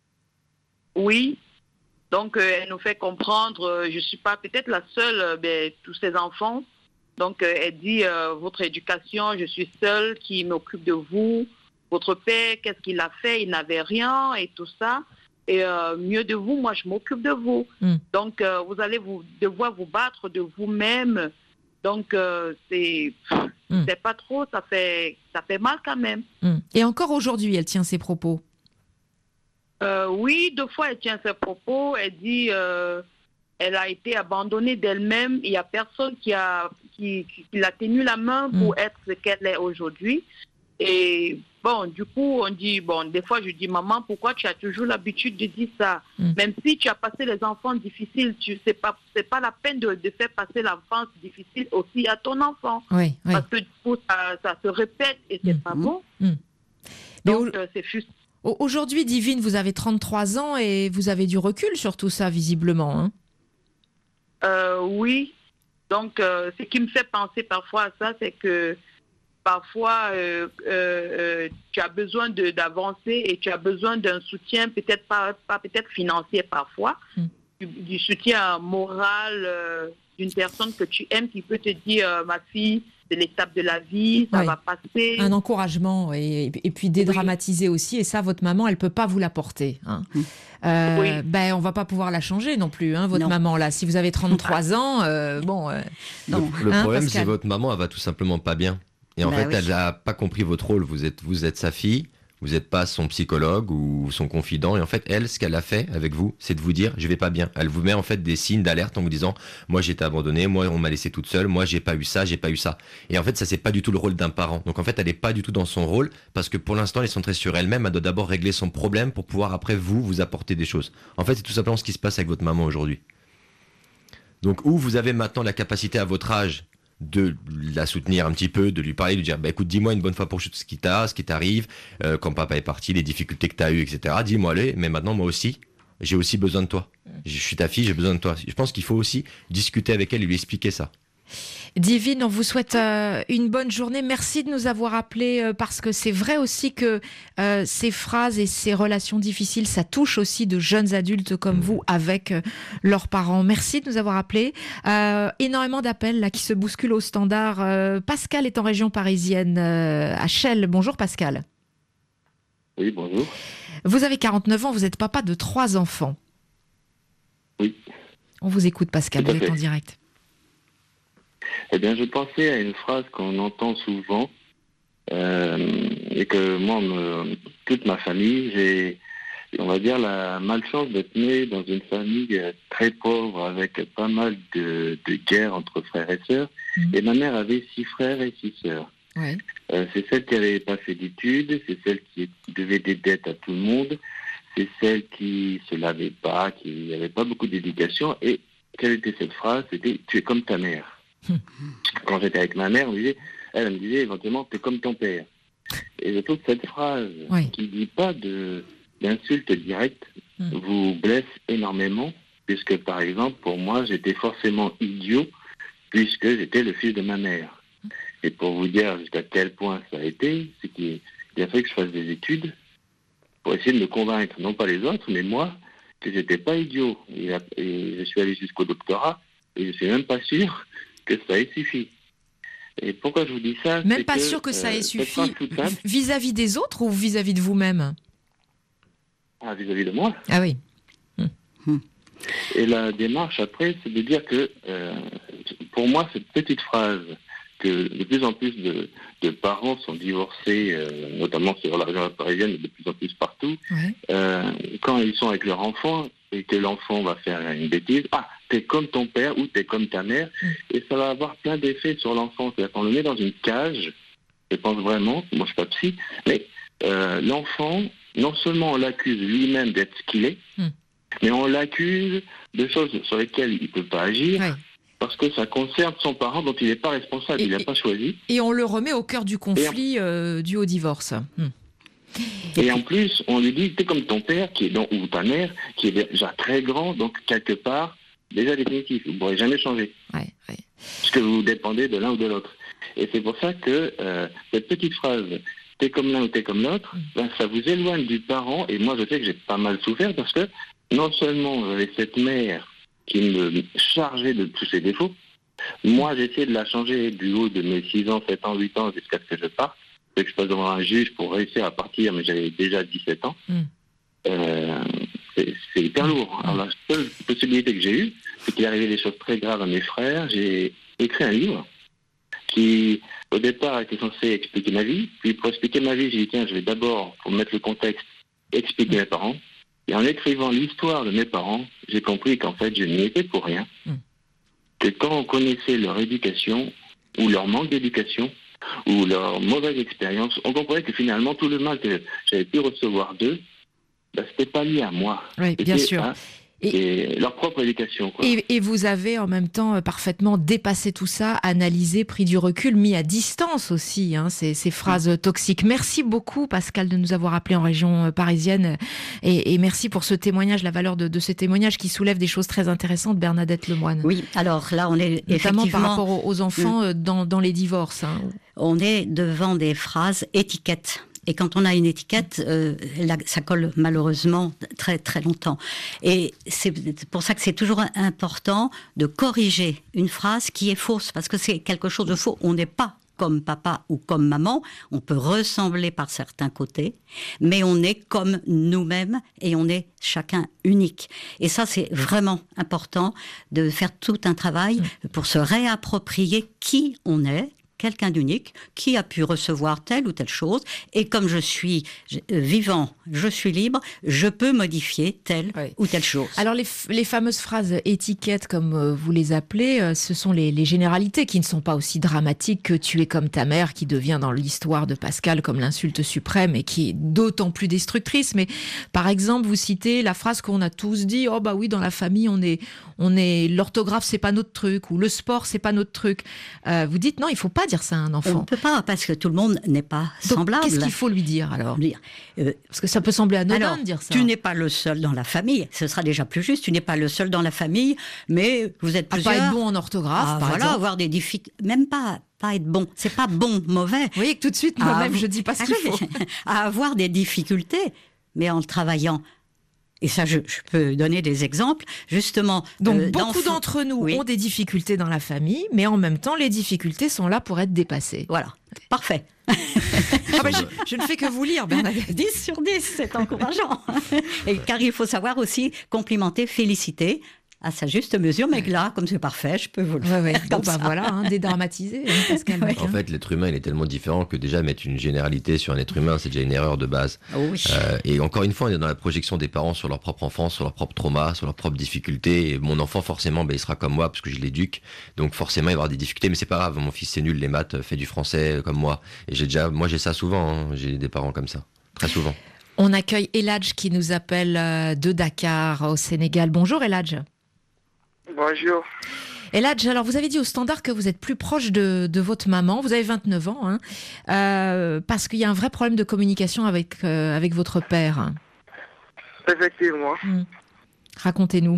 M: Oui. Donc, euh, elle nous fait comprendre, euh, je ne suis pas peut-être la seule, euh, ben, tous ces enfants. Donc, euh, elle dit, euh, votre éducation, je suis seule qui m'occupe de vous. Votre père, qu'est-ce qu'il a fait? Il n'avait rien et tout ça. Et euh, mieux de vous, moi, je m'occupe de vous. Mm. Donc, euh, vous allez vous, devoir vous battre de vous-même. Donc, euh, c'est, mm. c'est pas trop, ça fait, ça fait mal quand même.
A: Mm. Et encore aujourd'hui, elle tient ses propos?
M: euh, Oui, deux fois, elle tient ses propos. Elle dit... Euh, elle a été abandonnée d'elle-même. Il n'y a personne qui, a, qui, qui, qui l'a tenu la main pour mmh. être ce qu'elle est aujourd'hui. Et bon, du coup, on dit, bon, des fois, je dis, maman, pourquoi tu as toujours l'habitude de dire ça? mmh. Même si tu as passé les enfants difficiles, tu sais pas, c'est pas la peine de, de faire passer l'enfance difficile aussi à ton enfant.
A: Oui, oui.
M: Parce que du coup, ça, ça se répète et c'est mmh. pas bon.
A: Mmh.
M: Donc, au... euh, c'est juste.
A: Aujourd'hui, Divine, vous avez trente-trois ans et vous avez du recul sur tout ça, visiblement, hein?
M: Euh, oui, donc euh, ce qui me fait penser parfois à ça, c'est que parfois euh, euh, tu as besoin de, d'avancer et tu as besoin d'un soutien, peut-être pas, pas peut-être financier parfois, mm. du, du soutien moral euh, d'une personne que tu aimes qui peut te dire euh, ma fille, c'est l'étape de la vie, ça
A: oui.
M: va passer.
A: Un encouragement et, et puis dédramatiser oui. aussi. Et ça, votre maman, elle peut pas vous l'apporter. Hein. Mmh. Euh, oui. Ben, on va pas pouvoir la changer non plus, hein, votre non. maman là. Si vous avez trente-trois ans, euh, bon. Euh,
D: non. Le, le hein, problème, c'est que votre maman, elle va tout simplement pas bien. Et en bah fait, oui. elle a pas compris votre rôle. Vous êtes, vous êtes sa fille. Vous n'êtes pas son psychologue ou son confident. Et en fait, elle, ce qu'elle a fait avec vous, c'est de vous dire « je vais pas bien ». Elle vous met en fait des signes d'alerte en vous disant « moi, j'ai été abandonnée, moi, on m'a laissé toute seule, moi, j'ai pas eu ça, j'ai pas eu ça ». Et en fait, ça, c'est pas du tout le rôle d'un parent. Donc en fait, elle n'est pas du tout dans son rôle parce que pour l'instant, elle est centrée sur elle-même. Elle doit d'abord régler son problème pour pouvoir après, vous, vous apporter des choses. En fait, c'est tout simplement ce qui se passe avec votre maman aujourd'hui. Donc, où vous avez maintenant la capacité à votre âge de la soutenir un petit peu, de lui parler, de lui dire bah, écoute, dis-moi une bonne fois pour toutes ce qui t'a, ce qui t'arrive, euh, quand papa est parti, les difficultés que tu as eues, et cetera. Dis-moi, allez, mais maintenant, moi aussi, j'ai aussi besoin de toi. Je suis ta fille, j'ai besoin de toi. Je pense qu'il faut aussi discuter avec elle et lui expliquer ça.
A: Divine, on vous souhaite euh, une bonne journée. Merci de nous avoir appelés euh, parce que c'est vrai aussi que euh, ces phrases et ces relations difficiles, ça touche aussi de jeunes adultes comme vous avec euh, leurs parents. Merci de nous avoir appelés. Euh, énormément d'appels là qui se bousculent au standard. Euh, Pascal est en région parisienne, euh, à Chelles. Bonjour Pascal.
N: Oui, bonjour.
A: Vous avez quarante-neuf ans, vous êtes papa de trois enfants.
N: Oui.
A: On vous écoute Pascal, vous êtes en direct.
N: Eh bien, je pensais à une phrase qu'on entend souvent euh, et que moi, me, toute ma famille, j'ai, on va dire, la malchance d'être né dans une famille très pauvre avec pas mal de, de guerres entre frères et sœurs. Mmh. Et ma mère avait six frères et six sœurs. Ouais. Euh, c'est celle qui n'avait pas fait d'études, c'est celle qui devait des dettes à tout le monde, c'est celle qui se lavait pas, qui n'avait pas beaucoup d'éducation. Et quelle était cette phrase? C'était « tu es comme ta mère ». Quand j'étais avec ma mère, on disait, elle, elle me disait éventuellement, t'es comme ton père. Et je trouve que cette phrase, oui. qui ne dit pas de, d'insulte directe, mm. vous blesse énormément, puisque par exemple, pour moi, j'étais forcément idiot, puisque j'étais le fils de ma mère. Mm. Et pour vous dire jusqu'à quel point ça a été, c'est qu'il a fallu que je fasse des études pour essayer de me convaincre, non pas les autres, mais moi, que j'étais pas idiot. Et, et je suis allé jusqu'au doctorat, et je suis même pas sûr que ça ait suffi. Et pourquoi je vous dis ça?
A: Même pas que, sûr que ça ait euh, suffi vis-à-vis des autres ou vis-à-vis de vous-même?
N: ah, vis-à-vis de moi.
A: Ah oui.
N: Mmh. Et la démarche après, c'est de dire que, euh, pour moi, cette petite phrase, que de plus en plus de, de parents sont divorcés, euh, notamment sur la région parisienne, mais de plus en plus partout, ouais. euh, quand ils sont avec leur enfant et que l'enfant va faire une bêtise, ah, t'es comme ton père ou t'es comme ta mère, mmh. et ça va avoir plein d'effets sur l'enfant. C'est-à-dire qu'on le met dans une cage, je pense vraiment, moi je suis pas psy, mais euh, l'enfant, non seulement on l'accuse lui-même d'être ce qu'il est, mmh. mais on l'accuse de choses sur lesquelles il ne peut pas agir, ouais. parce que ça concerne son parent dont il n'est pas responsable, et, il n'a pas choisi.
A: Et on le remet au cœur du conflit en... euh, dû au divorce. Mmh.
N: Et, et en plus, on lui dit, t'es comme ton père, qui est dans, ou ta mère, qui est déjà très grand, donc quelque part, déjà définitif, vous ne pourrez jamais changer.
A: Ouais, ouais.
N: Parce que vous dépendez de l'un ou de l'autre. Et c'est pour ça que euh, cette petite phrase, t'es comme l'un ou t'es comme l'autre, mmh. ben, ça vous éloigne du parent, et moi je sais que j'ai pas mal souffert, parce que non seulement j'avais cette mère qui me chargeait de tous ses défauts, moi j'ai essayé de la changer du haut de mes six ans, sept ans, huit ans jusqu'à ce que je parte, que je passe devant un juge pour réussir à partir, mais j'avais déjà dix-sept ans. Mm. Euh, c'est, c'est hyper lourd. Alors la seule possibilité que j'ai eue, c'est qu'il arrivait des choses très graves à mes frères. J'ai écrit un livre qui, au départ, était censé expliquer ma vie. Puis pour expliquer ma vie, j'ai dit, tiens, je vais d'abord, pour mettre le contexte, expliquer mm. mes parents. Et en écrivant l'histoire de mes parents, j'ai compris qu'en fait, je n'y étais pour rien. Mm. Que quand on connaissait leur éducation, ou leur manque d'éducation, ou leur mauvaise expérience, on comprenait que finalement, tout le mal que j'avais pu recevoir d'eux, ben, c'était pas lié à moi.
A: Oui,
N: c'était
A: bien sûr.
N: À, et, et leur propre éducation. Quoi.
A: Et, et vous avez en même temps parfaitement dépassé tout ça, analysé, pris du recul, mis à distance aussi hein, ces, ces phrases mmh. toxiques. Merci beaucoup Pascal de nous avoir appelés en région parisienne et, et merci pour ce témoignage, la valeur de, de ce témoignage qui soulève des choses très intéressantes, Bernadette Lemoine.
C: Oui, alors là on est
A: notamment
C: effectivement...
A: par rapport aux, aux enfants mmh. dans, dans les divorces. Hein.
C: On est devant des phrases étiquettes. Et quand on a une étiquette, euh, là, ça colle malheureusement très très longtemps. Et c'est pour ça que c'est toujours important de corriger une phrase qui est fausse, parce que c'est quelque chose de faux. On n'est pas comme papa ou comme maman, on peut ressembler par certains côtés, mais on est comme nous-mêmes et on est chacun unique. Et ça, c'est vraiment important de faire tout un travail pour se réapproprier qui on est, quelqu'un d'unique, qui a pu recevoir telle ou telle chose, et comme je suis vivant, je suis libre, je peux modifier telle oui. ou telle chose.
A: Alors les, les fameuses phrases étiquettes, comme vous les appelez, ce sont les, les généralités qui ne sont pas aussi dramatiques que tu es comme ta mère, qui devient dans l'histoire de Pascal comme l'insulte suprême et qui est d'autant plus destructrice. Mais par exemple, vous citez la phrase qu'on a tous dit, oh bah oui, dans la famille, on est, on est, l'orthographe c'est pas notre truc, ou le sport c'est pas notre truc. Euh, vous dites non, il faut pas dire ça à un enfant.
C: On ne peut pas, parce que tout le monde n'est pas
A: Donc,
C: semblable.
A: Qu'est-ce qu'il faut lui dire alors
C: dire,
A: euh, Parce que ça peut sembler anodin de dire ça.
C: Tu n'es pas le seul dans la famille, ce sera déjà plus juste, tu n'es pas le seul dans la famille, mais vous êtes plusieurs.
A: À pas être bon en orthographe,
C: ah,
A: par
C: voilà,
A: exemple.
C: avoir des difficultés, même pas, pas être bon, c'est pas bon, mauvais.
A: Vous voyez que tout de suite, moi-même,
C: à,
A: je dis pas ce qu'il faut.
C: À avoir des difficultés, mais en le travaillant. Et ça, je, je peux donner des exemples, justement.
A: Donc,
C: euh,
A: beaucoup d'entre nous oui. ont des difficultés dans la famille, mais en même temps, les difficultés sont là pour être dépassées.
C: Voilà, parfait.
A: ah bah, je, je ne fais que vous lire, Bernadette.
C: dix sur dix, c'est encourageant. Et car il faut savoir aussi complimenter, féliciter, à sa juste mesure, mais là, comme c'est parfait, je peux vous le
A: ouais, ouais. faire. Bon, bah voilà, hein, dédramatiser. Hein, Pascal
D: ouais. En fait, l'être humain, il est tellement différent que déjà mettre une généralité sur un être humain, c'est déjà une erreur de base.
C: Oh oui.
D: euh, et encore une fois, on est dans la projection des parents sur leur propre enfance, sur leur propre trauma, sur leurs propres difficultés. Et mon enfant, forcément, ben, il sera comme moi, parce que je l'éduque. Donc forcément, il va avoir des difficultés, mais c'est pas grave. Mon fils, c'est nul, les maths, fait du français comme moi. Et j'ai déjà, moi, j'ai ça souvent. Hein. J'ai des parents comme ça, très souvent.
A: On accueille Eladj qui nous appelle de Dakar, au Sénégal. Bonjour Eladj.
O: Bonjour.
A: Eladj, alors vous avez dit au standard que vous êtes plus proche de, de votre maman, vous avez vingt-neuf ans, hein, euh, parce qu'il y a un vrai problème de communication avec, euh, avec votre père.
O: Effectivement.
A: Hum. Racontez-nous.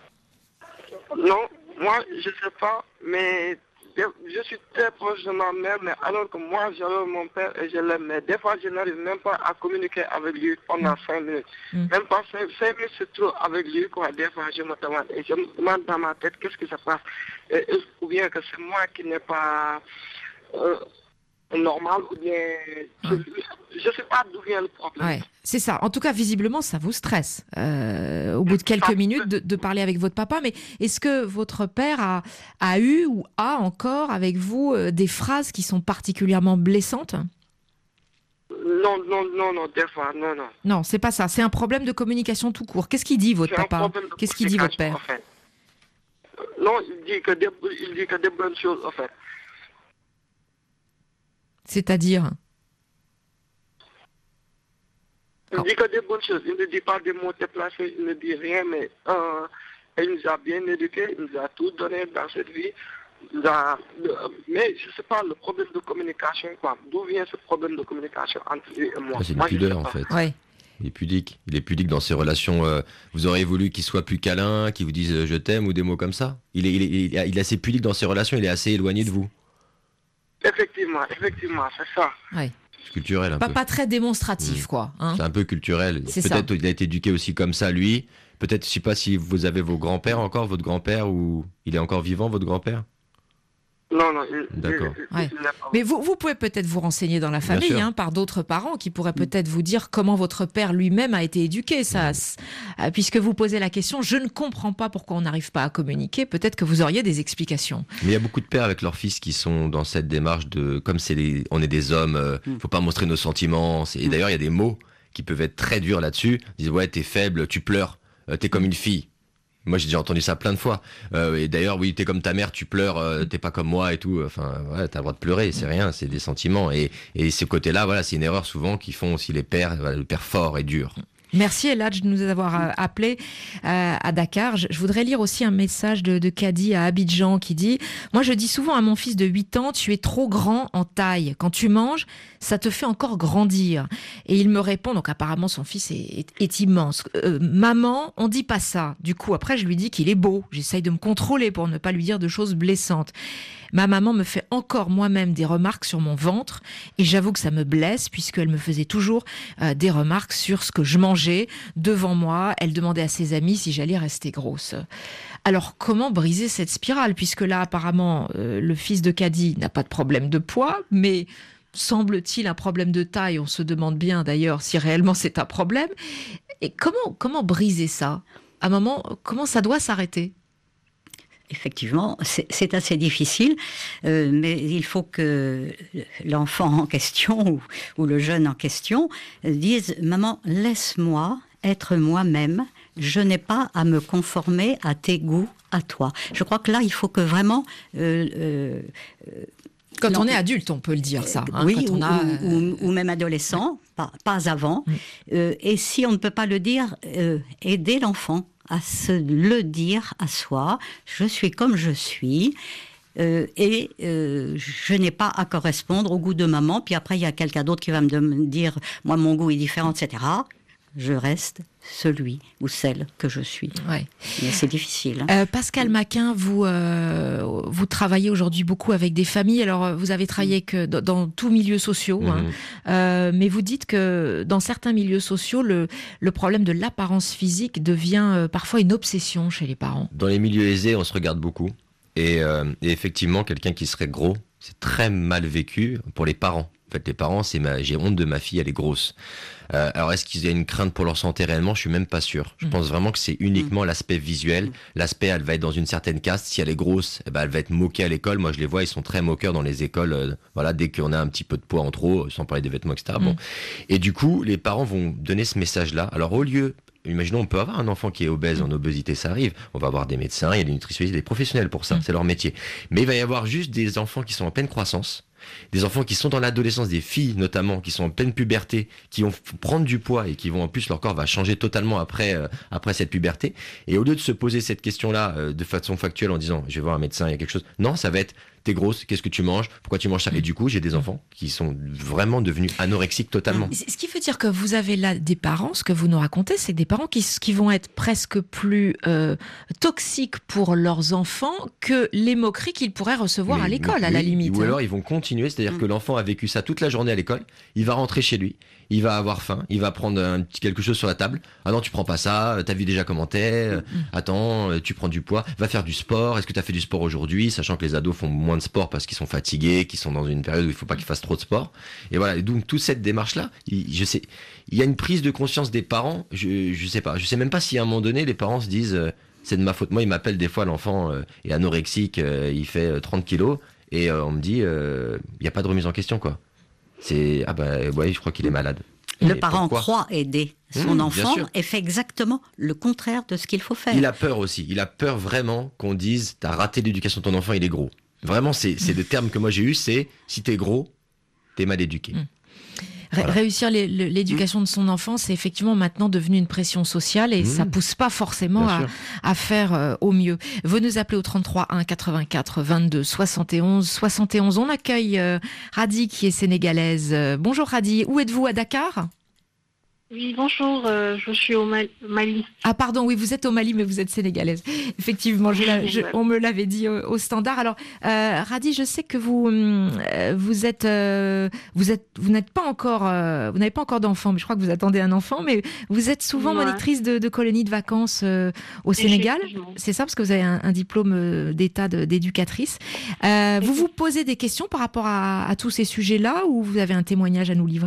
O: Non, moi je sais pas, mais je suis très proche de ma mère, mais alors que moi j'adore mon père et je l'aime, mais des fois je n'arrive même pas à communiquer avec lui pendant cinq minutes. Mm. Même pas cinq minutes c'est trop avec lui, quoi. Des fois je me demande, et je me demande dans ma tête qu'est-ce que ça passe, et, ou bien que c'est moi qui n'ai pas, euh, normal ou bien... Je ne sais pas d'où vient le problème.
A: Ouais, c'est ça. En tout cas, visiblement, ça vous stresse. Euh, au bout de quelques minutes de, de parler avec votre papa. Mais est-ce que votre père a, a eu ou a encore avec vous euh, des phrases qui sont particulièrement blessantes ?
O: Non, non, non, non, des fois, non, non.
A: Non, c'est pas ça. C'est un problème de communication tout court. Qu'est-ce qu'il dit, votre
O: C'est un
A: papa ?
O: problème de
A: Qu'est-ce qu'il dit, votre père ?
O: en fait. Non, il dit que des, il dit que des bonnes choses, en fait.
A: C'est-à-dire ?
O: Il dit que des bonnes choses. Il ne dit pas des mots déplacés, il ne dit rien, mais euh, il nous a bien éduqués, il nous a tout donné dans cette vie. Il a, mais je ne sais pas, le problème de communication, quoi. D'où vient ce problème de communication entre lui et moi?
D: Ah, c'est une
O: Moi, je
D: pudeur,
O: sais
D: en
O: pas.
D: fait.
A: Ouais.
D: Il est pudique. Il est pudique dans ses relations. euh, vous auriez voulu qu'il soit plus câlin, qu'il vous dise euh, je t'aime ou des mots comme ça. Il est, il, est, il, est, il est assez pudique dans ses relations, il est assez éloigné de vous.
O: Effectivement, effectivement, c'est ça.
A: Ouais.
D: C'est culturel un
A: Pas,
D: peu.
A: pas très démonstratif,
D: Mmh.
A: quoi. Hein.
D: C'est un peu culturel.
A: C'est
D: Peut-être
A: ça.
D: il a été éduqué aussi comme ça, lui. Peut-être, je sais pas si vous avez vos grands-pères encore, votre grand-père, ou il est encore vivant, votre grand-père?
O: Non, non, il,
D: D'accord.
O: il- il-
A: Ouais.
O: il n'a pas-
A: Mais vous, vous pouvez peut-être vous renseigner dans la
D: Bien
A: famille,
D: sûr.
A: hein, par d'autres parents qui pourraient peut-être vous dire comment votre père lui-même a été éduqué. Ça, c- euh, puisque vous posez la question, je ne comprends pas pourquoi on n'arrive pas à communiquer. Peut-être que vous auriez des explications.
D: Mais il y a beaucoup de pères avec leurs fils qui sont dans cette démarche de, comme c'est les, on est des hommes, euh, faut pas montrer nos sentiments. C'est- Et d'ailleurs, il y a des mots qui peuvent être très durs là-dessus. Ils disent, ouais, t'es faible, tu pleures, euh, t'es comme une fille. Moi, j'ai déjà entendu ça plein de fois. Euh, et d'ailleurs, oui, t'es comme ta mère, tu pleures, euh, t'es pas comme moi et tout. Enfin, ouais, t'as le droit de pleurer, c'est rien, c'est des sentiments. Et, et ce côté-là, voilà, c'est une erreur souvent qu'ils font aussi les pères, voilà, le père fort et dur.
A: Merci Eladj de nous avoir euh, appelés euh, à Dakar. Je, je voudrais lire aussi un message de, de Kadi à Abidjan qui dit « Moi je dis souvent à mon fils de huit ans, tu es trop grand en taille. Quand tu manges, ça te fait encore grandir. » Et il me répond, donc apparemment son fils est, est, est immense. Euh, « Maman, on dit pas ça. » Du coup après je lui dis qu'il est beau. J'essaye de me contrôler pour ne pas lui dire de choses blessantes. Ma maman me fait encore moi-même des remarques sur mon ventre et j'avoue que ça me blesse puisqu'elle me faisait toujours euh, des remarques sur ce que je mangeais devant moi. Elle demandait à ses amis si j'allais rester grosse. Alors comment briser cette spirale, puisque là apparemment euh, le fils de Kadi n'a pas de problème de poids, mais semble-t-il un problème de taille. On se demande bien d'ailleurs si réellement c'est un problème. Et comment, comment briser ça? À un moment, comment ça doit s'arrêter?
C: Effectivement, c'est c'est assez difficile, euh, mais il faut que l'enfant en question ou, ou le jeune en question dise « Maman, laisse-moi être moi-même, je n'ai pas à me conformer à tes goûts, à toi. » Je crois que là, il faut que vraiment... Euh, euh,
A: Quand
C: non,
A: on est adulte, on peut le dire ça. Hein,
C: oui,
A: quand on
C: ou,
A: a,
C: ou- ou- ou même adolescent, pas, pas avant.
A: Mm.
C: Euh, et si on ne peut pas le dire, euh, aider l'enfant à se le dire à soi. Je suis comme je suis. Euh, et euh, je n'ai pas à correspondre au goût de maman. Puis après, il y a quelqu'un d'autre qui va me de- me dire, moi, mon goût est différent, et cetera. Je reste celui ou celle que je suis.
A: Ouais.
C: Mais c'est difficile. Hein.
A: Euh, Pascal Maquin, vous, euh, vous travaillez aujourd'hui beaucoup avec des familles. Alors, euh, vous avez travaillé que dans, dans tous milieux sociaux, hein.
D: Mhm.
A: Euh, mais vous dites que dans certains milieux sociaux, le, le problème de l'apparence physique devient euh, parfois une obsession chez les parents.
D: Dans les milieux aisés, on se regarde beaucoup. Et, euh, et effectivement, quelqu'un qui serait gros, c'est très mal vécu pour les parents. En fait, les parents, c'est ma, j'ai honte de ma fille, elle est grosse. Euh, alors, est-ce qu'ils aient une crainte pour leur santé réellement? Je suis même pas sûr. Je
A: Mm.
D: pense vraiment que c'est uniquement l'aspect visuel. L'aspect, elle va être dans une certaine caste. Si elle est grosse, eh ben, elle va être moquée à l'école. Moi, je les vois, ils sont très moqueurs dans les écoles. euh, voilà, dès qu'on a un petit peu de poids en trop, sans parler des vêtements, et cetera.
A: Mm.
D: Bon. Et du coup, les parents vont donner ce message-là. Alors, au lieu, imaginons, on peut avoir un enfant qui est obèse, en obésité, ça arrive. On va avoir des médecins, il y a des nutritionnistes, des professionnels pour ça.
A: Mm.
D: C'est leur métier. Mais il va y avoir juste des enfants qui sont en pleine croissance. Des enfants qui sont dans l'adolescence, des filles notamment, qui sont en pleine puberté, qui vont f- prendre du poids et qui vont en plus, leur corps va changer totalement après, euh, après cette puberté. Et au lieu de se poser cette question-là euh, de façon factuelle en disant je vais voir un médecin, il y a quelque chose. Non, ça va être t'es grosse, qu'est-ce que tu manges, pourquoi tu manges ça. Et du coup, j'ai des enfants qui sont vraiment devenus anorexiques totalement.
A: Ce qui veut dire que vous avez là des parents, ce que vous nous racontez, c'est des parents qui, qui vont être presque plus euh, toxiques pour leurs enfants que les moqueries qu'ils pourraient recevoir
D: Mais-
A: à l'école, à
D: oui,
A: la limite.
D: Ou
A: hein.
D: alors ils vont continuer, c'est-à-dire
C: Mm.
D: que l'enfant a vécu ça toute la journée à l'école, il va rentrer chez lui, il va avoir faim, il va prendre un petit quelque chose sur la table. Ah non, tu prends pas ça, t'as vu déjà comment t'es, mmh. attends, tu prends du poids, va faire du sport, est-ce que t'as fait du sport aujourd'hui, sachant que les ados font moins de sport parce qu'ils sont fatigués, qu'ils sont dans une période où il faut pas qu'ils fassent trop de sport. Et voilà, et donc toute cette démarche-là, il, je sais, il y a une prise de conscience des parents, je, je sais pas, je sais même pas si à un moment donné, les parents se disent, euh, c'est de ma faute. Moi, il m'appelle des fois, l'enfant euh, est anorexique, euh, il fait euh, trente kilos, et euh, on me dit, il euh, n'y a pas de remise en question, quoi. C'est, ah bah, ouais, je crois qu'il est malade.
C: Le
D: Et
C: parent
D: pourquoi
C: croit aider son
D: mmh,
C: enfant et fait exactement le contraire de ce qu'il faut faire.
D: Il a peur aussi. Il a peur vraiment qu'on dise t'as raté l'éducation de ton enfant, il est gros. Vraiment, c'est, c'est le terme que moi j'ai eu, c'est si t'es gros, t'es mal éduqué.
A: Mmh. Voilà. Réussir les, l'éducation mmh. de son enfant, c'est effectivement maintenant devenu une pression sociale et mmh. ça pousse pas forcément à, à faire euh, au mieux. Vous nous appelez au trente-trois un quatre-vingt-quatre vingt-deux soixante et onze soixante et onze. On accueille euh, Radi qui est sénégalaise. Euh, bonjour Radi, où êtes-vous, à Dakar ?
P: Oui, bonjour, euh, je suis au Mali.
A: Ah pardon, oui, vous êtes au Mali, mais vous êtes sénégalaise. Effectivement, je, je, on me l'avait dit au, au standard. Alors, euh, Radi, je sais que vous, euh, vous êtes, euh, vous êtes, vous n'êtes pas encore, euh, vous n'avez pas encore d'enfant, mais je crois que vous attendez un enfant. Mais vous êtes souvent ouais. monitrice de, de colonies de vacances euh, au Sénégal. C'est ça, parce que vous avez un, un diplôme d'état de, d'éducatrice. Euh, vous vous posez des questions par rapport à, à tous ces sujets-là, ou vous avez un témoignage à nous livrer ?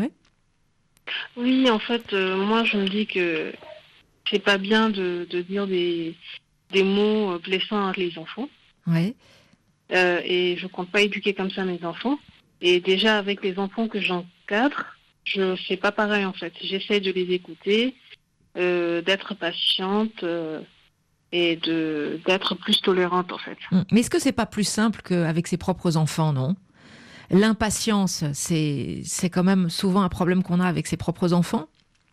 P: Oui, en fait, euh, moi, je me dis que c'est pas bien de, de dire des, des mots blessants à les enfants.
A: Ouais.
P: Euh, et je compte pas éduquer comme ça mes enfants. Et déjà, avec les enfants que j'encadre, je fais pas pareil, en fait. J'essaie de les écouter, euh, d'être patiente euh, et de, d'être plus tolérante, en fait.
A: Mais est-ce que c'est pas plus simple qu'avec ses propres enfants, non ? L'impatience, c'est, c'est quand même souvent un problème qu'on a avec ses propres enfants.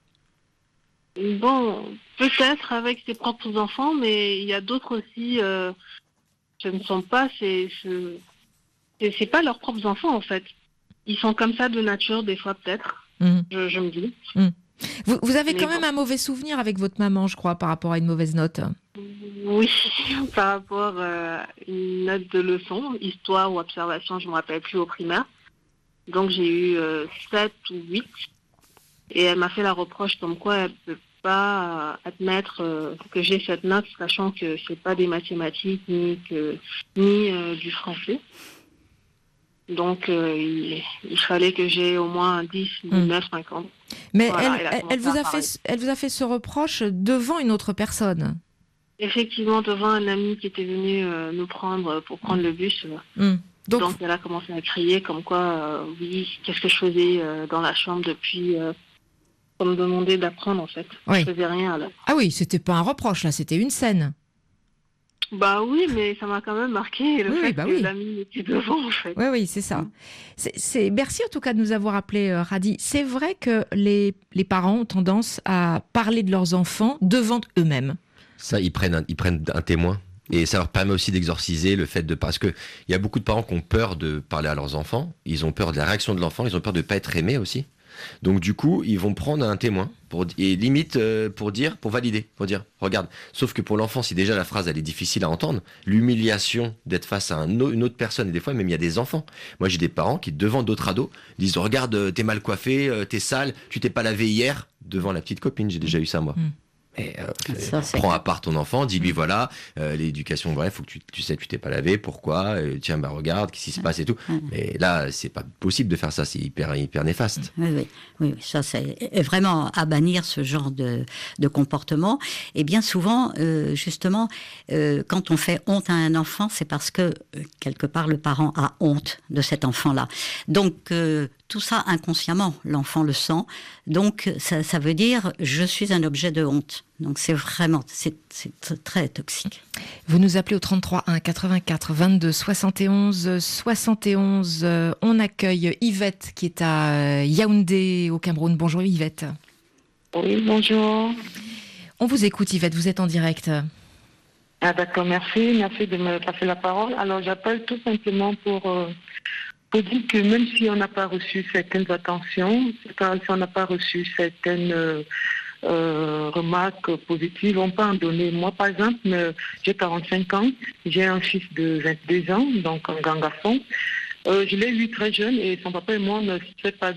P: Bon, peut-être avec ses propres enfants, mais il y a d'autres aussi, euh, ce ne sont pas, c'est, c'est, c'est pas leurs propres enfants en fait. Ils sont comme ça de nature, des fois peut-être, mmh. je, je me dis.
A: Mmh. Vous, vous avez mais quand
P: bon.
A: même un mauvais souvenir avec votre maman, je crois, par rapport à une mauvaise note.
P: Oui, par rapport à une note de leçon, histoire ou observation, je ne me rappelle plus, au primaire. Donc j'ai eu euh, sept ou huit. Et elle m'a fait la reproche comme quoi elle ne peut pas admettre euh, que j'ai cette note, sachant que ce n'est pas des mathématiques ni, que, ni euh, du français. Donc euh, il, il fallait que j'ai au moins dix, neuf, cinquante.
A: Mais voilà, elle, elle, elle, vous a fait, elle vous a fait ce reproche devant une autre personne ?
P: Effectivement, devant un ami qui était venu euh, nous prendre pour prendre le bus.
A: Mmh.
P: Donc, Donc elle a commencé à crier comme quoi, euh, oui, qu'est-ce que je faisais euh, dans la chambre depuis, euh, pour me demander d'apprendre en fait.
A: Oui.
P: Je faisais rien là.
A: Ah oui, c'était pas un reproche là, c'était une scène.
P: Bah oui, mais ça m'a quand même marqué le
A: oui,
P: fait
A: bah
P: que
A: oui.
P: l'ami était devant en fait.
A: Oui, oui, c'est ça. C'est, c'est... Merci en tout cas de nous avoir appelé, euh, Radi. C'est vrai que les, les parents ont tendance à parler de leurs enfants devant eux-mêmes.
D: Ça, ils prennent un, ils prennent un témoin. Et ça leur permet aussi d'exorciser le fait de... Parce qu'il y a beaucoup de parents qui ont peur de parler à leurs enfants. Ils ont peur de la réaction de l'enfant. Ils ont peur de ne pas être aimés aussi. Donc du coup, ils vont prendre un témoin. Pour, et limite euh, pour dire, pour valider. Pour dire, regarde. Sauf que pour l'enfant, si déjà la phrase, elle est difficile à entendre, l'humiliation d'être face à un, une autre personne, et des fois même il y a des enfants. Moi j'ai des parents qui, devant d'autres ados, disent, regarde, t'es mal coiffé, t'es sale, tu t'es pas lavé hier. Devant la petite copine, j'ai déjà eu ça moi. Mmh. Et euh, ça, prends à part ton enfant, dis-lui voilà, euh, l'éducation, bref, faut que tu, tu sais que tu t'es pas lavé, pourquoi, euh, tiens, bah regarde, qu'est-ce qui se passe et tout. Mais là, c'est pas possible de faire ça, c'est hyper, hyper néfaste.
C: Oui, oui, oui, ça c'est vraiment à bannir ce genre de, de comportement. Et bien souvent, euh, justement, euh, quand on fait honte à un enfant, c'est parce que, euh, quelque part, le parent a honte de cet enfant-là. Donc, euh, tout ça inconsciemment, l'enfant le sent. Donc, ça, ça veut dire, je suis un objet de honte. Donc, c'est vraiment, c'est, c'est très toxique.
A: Vous nous appelez au trente-trois un quatre-vingt-quatre vingt-deux soixante et onze soixante et onze. Euh, on accueille Yvette qui est à Yaoundé au Cameroun. Bonjour Yvette.
Q: Oui, bonjour.
A: On vous écoute Yvette, vous êtes en direct.
Q: Ah d'accord, merci. Merci de me passer la parole. Alors, j'appelle tout simplement pour... Euh, pour dire que même si on n'a pas reçu certaines attentions, si on n'a pas reçu certaines euh, euh, remarques positives, on peut en donner. Moi, par exemple, euh, j'ai quarante-cinq ans, j'ai un fils de vingt-deux ans, donc un grand garçon. Euh, je l'ai eu très jeune et son papa et moi, on ne s'est pas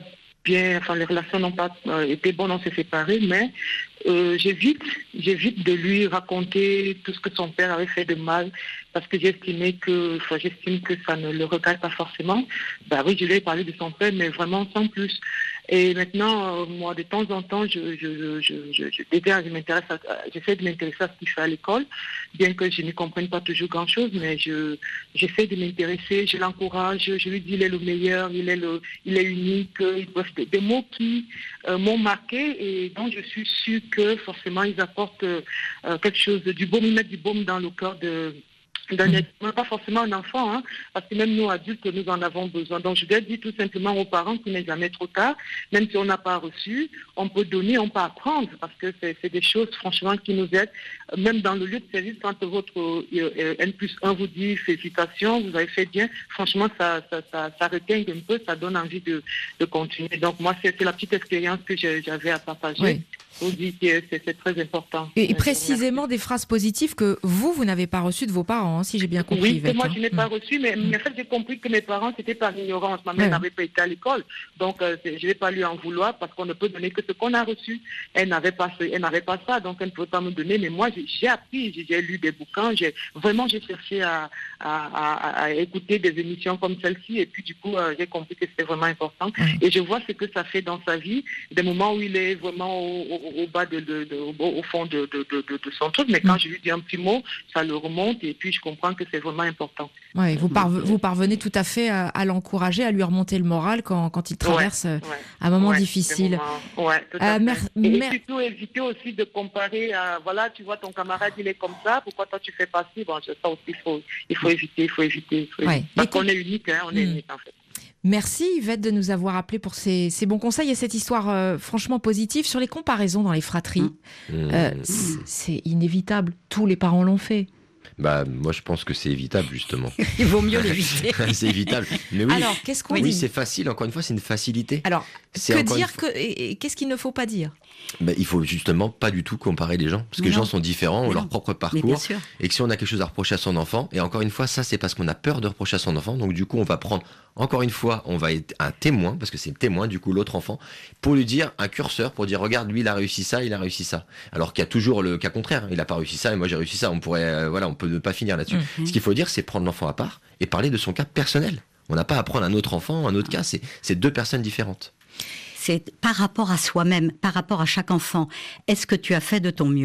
Q: bien, enfin les relations n'ont pas euh, été bonnes, on s'est séparés, mais euh, j'évite, j'évite de lui raconter tout ce que son père avait fait de mal, parce que j'estimais que, enfin j'estime que ça ne le regarde pas forcément. Bah oui, je lui ai parlé de son père, mais vraiment sans plus. Et maintenant, euh, moi, de temps en temps, je, je, je, je, je, je m'intéresse à, j'essaie de m'intéresser à ce qu'il fait à l'école, bien que je ne comprenne pas toujours grand-chose, mais je, j'essaie de m'intéresser, je l'encourage, je lui dis il est le meilleur, il est, le, il est unique, il, des, des mots qui euh, m'ont marqué et dont je suis sûre que forcément ils apportent euh, quelque chose, du baume, ils mettent du baume dans le cœur de... d'un être humain, pas forcément un enfant, hein, parce que même nous adultes, nous en avons besoin. Donc je vais dire tout simplement aux parents qu'il n'est jamais trop tard, même si on n'a pas reçu, on peut donner, on peut apprendre, parce que c'est, c'est des choses franchement qui nous aident. Même dans le lieu de service, quand votre euh, N plus un vous dit félicitations, vous avez fait bien, franchement ça, ça, ça, ça retient un peu, ça donne envie de, de continuer. Donc moi c'est, c'est la petite expérience que je, j'avais à partager. Oui. Je vous dis que c'est, c'est très important.
A: Et, et précisément des phrases positives que vous, vous n'avez pas reçues de vos parents, hein, si j'ai bien compris.
Q: Oui, que moi je n'ai pas reçu, mais, mais en fait j'ai compris que mes parents c'était par ignorance. Ma mère ouais. n'avait pas été à l'école, donc euh, je ne vais pas lui en vouloir parce qu'on ne peut donner que ce qu'on a reçu. Elle n'avait pas, elle n'avait pas ça, donc elle ne pouvait pas me donner. Mais moi j'ai, j'ai appris, j'ai, j'ai lu des bouquins, j'ai vraiment j'ai cherché à, à, à, à écouter des émissions comme celle-ci, et puis du coup euh, j'ai compris que c'était vraiment important. Mmh. Et je vois ce que ça fait dans sa vie, des moments où il est vraiment au, au, au bas de, de, de au, au fond de, de, de, de son truc, mais quand mmh. je lui dis un petit mot, ça le remonte, et puis je comprends que c'est vraiment important.
A: Ouais, vous, parve- vous parvenez tout à fait à, à l'encourager, à lui remonter le moral quand, quand il traverse ouais, ouais, un moment ouais, difficile.
Q: Moments, ouais, tout à euh, mer- et, mer- et surtout éviter aussi de comparer à, voilà, tu vois, ton camarade il est comme ça, pourquoi toi tu fais pas ci, bon, ça aussi il faut, il faut éviter, il faut éviter. Il faut éviter. Ouais. Parce qu'on est unique, hein, on est mmh. unique en fait.
A: Merci Yvette de nous avoir appelé pour ces, ces bons conseils et cette histoire euh, franchement positive sur les comparaisons dans les fratries. Mmh. Euh, c'est, c'est inévitable, tous les parents l'ont fait.
D: Bah, moi, je pense que c'est évitable, justement.
A: Il vaut mieux l'éviter.
D: C'est évitable. Mais oui,
A: alors, qu'est-ce qu'on
D: oui,
A: dit ?
D: Oui, c'est facile. Encore une fois, c'est une facilité.
A: Alors,
D: c'est
A: que dire
D: fois...
A: que, et, et qu'est-ce qu'il ne faut pas dire ?
D: Bah, il faut justement pas du tout comparer les gens, parce que non. les gens sont différents, ont non. leur propre parcours, et que si on a quelque chose à reprocher à son enfant, et encore une fois, ça c'est parce qu'on a peur de reprocher à son enfant, donc du coup on va prendre, encore une fois, on va être un témoin, parce que c'est le témoin du coup l'autre enfant, pour lui dire un curseur, pour dire regarde lui il a réussi ça, il a réussi ça, alors qu'il y a toujours le cas contraire, il a pas réussi ça et moi j'ai réussi ça, on pourrait, euh, voilà, on peut ne pas finir là-dessus. Mmh. Ce qu'il faut dire c'est prendre l'enfant à part et parler de son cas personnel. On n'a pas à prendre un autre enfant, un autre cas, c'est, c'est deux personnes différentes.
C: C'est par rapport à soi-même, par rapport à chaque enfant. Est-ce que tu as fait de ton mieux ?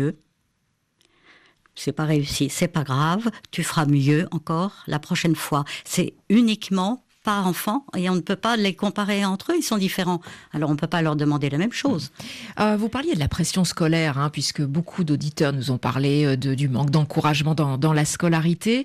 C: C'est pas réussi, c'est pas grave, tu feras mieux encore la prochaine fois. C'est uniquement par enfant et on ne peut pas les comparer entre eux, ils sont différents. Alors on ne peut pas leur demander la même chose.
A: Euh, vous parliez de la pression scolaire, hein, puisque beaucoup d'auditeurs nous ont parlé de, du manque d'encouragement dans, dans la scolarité.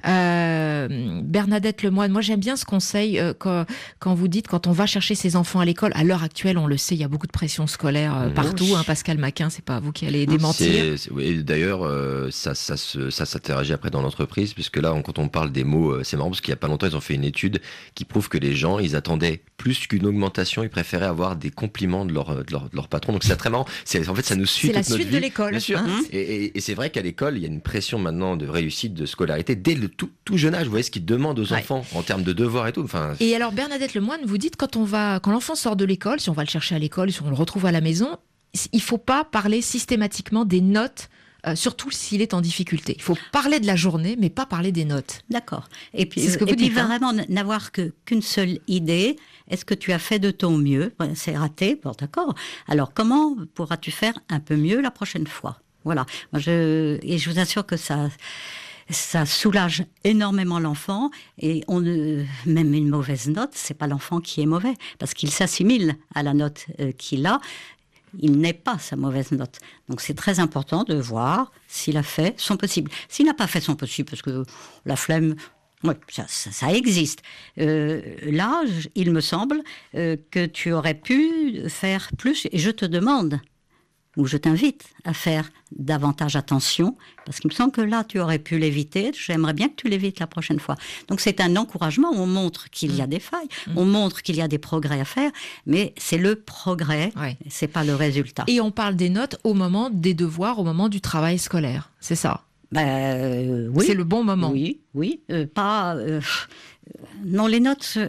A: Euh, Bernadette Lemoine, moi j'aime bien ce conseil euh, quand, quand vous dites, quand on va chercher ses enfants à l'école, à l'heure actuelle, on le sait, il y a beaucoup de pression scolaire euh, partout. Hein, Pascal Maquin, c'est pas vous qui allez démentir.
D: C'est, c'est, oui, d'ailleurs, euh, ça, ça, ça, ça s'interagit après dans l'entreprise, puisque là, quand on parle des mots, euh, c'est marrant, parce qu'il n'y a pas longtemps, ils ont fait une étude qui prouve que les gens, ils attendaient plus qu'une augmentation, ils préféraient avoir des compliments de leur, de leur, de leur patron. Donc c'est très marrant. C'est, en fait, ça nous suit
A: c'est
D: toute notre vie.
A: C'est la suite de l'école.
D: Bien sûr.
A: Hein
D: et, et, et c'est vrai qu'à l'école, il y a une pression maintenant de réussite, de scolarité, dès le tout, tout jeune âge. Vous voyez ce qu'ils demandent aux ouais. enfants en termes de devoirs et tout. Enfin,
A: et alors, Bernadette Lemoine, vous dites, quand, on va, quand l'enfant sort de l'école, si on va le chercher à l'école, si on le retrouve à la maison, il ne faut pas parler systématiquement des notes. Euh, surtout s'il est en difficulté. Il faut parler de la journée, mais pas parler des notes.
C: D'accord. Et puis, c'est ce que vous et dites, puis hein. vraiment n'avoir que, qu'une seule idée. Est-ce que tu as fait de ton mieux ? Bon, c'est raté, bon d'accord. Alors comment pourras-tu faire un peu mieux la prochaine fois ? Voilà. Moi, je, et je vous assure que ça... ça soulage énormément l'enfant et on ne, même une mauvaise note, c'est pas l'enfant qui est mauvais parce qu'il s'assimile à la note euh, qu'il a. Il n'est pas sa mauvaise note. Donc c'est très important de voir s'il a fait son possible. S'il n'a pas fait son possible, parce que la flemme, ouais, ça, ça, ça existe. Euh, là, il me semble euh, que tu aurais pu faire plus. Et je te demande, ou je t'invite à faire davantage attention, parce qu'il me semble que là, tu aurais pu l'éviter. J'aimerais bien que tu l'évites la prochaine fois. Donc, c'est un encouragement. On montre qu'il y a des failles, mmh. on montre qu'il y a des progrès à faire, mais c'est le progrès, ouais. c'est pas le résultat.
A: Et on parle des notes au moment des devoirs, au moment du travail scolaire, c'est ça ?
C: Ben, euh, oui.
A: C'est le bon moment.
C: Oui, oui. Euh, pas... Euh, non, les notes...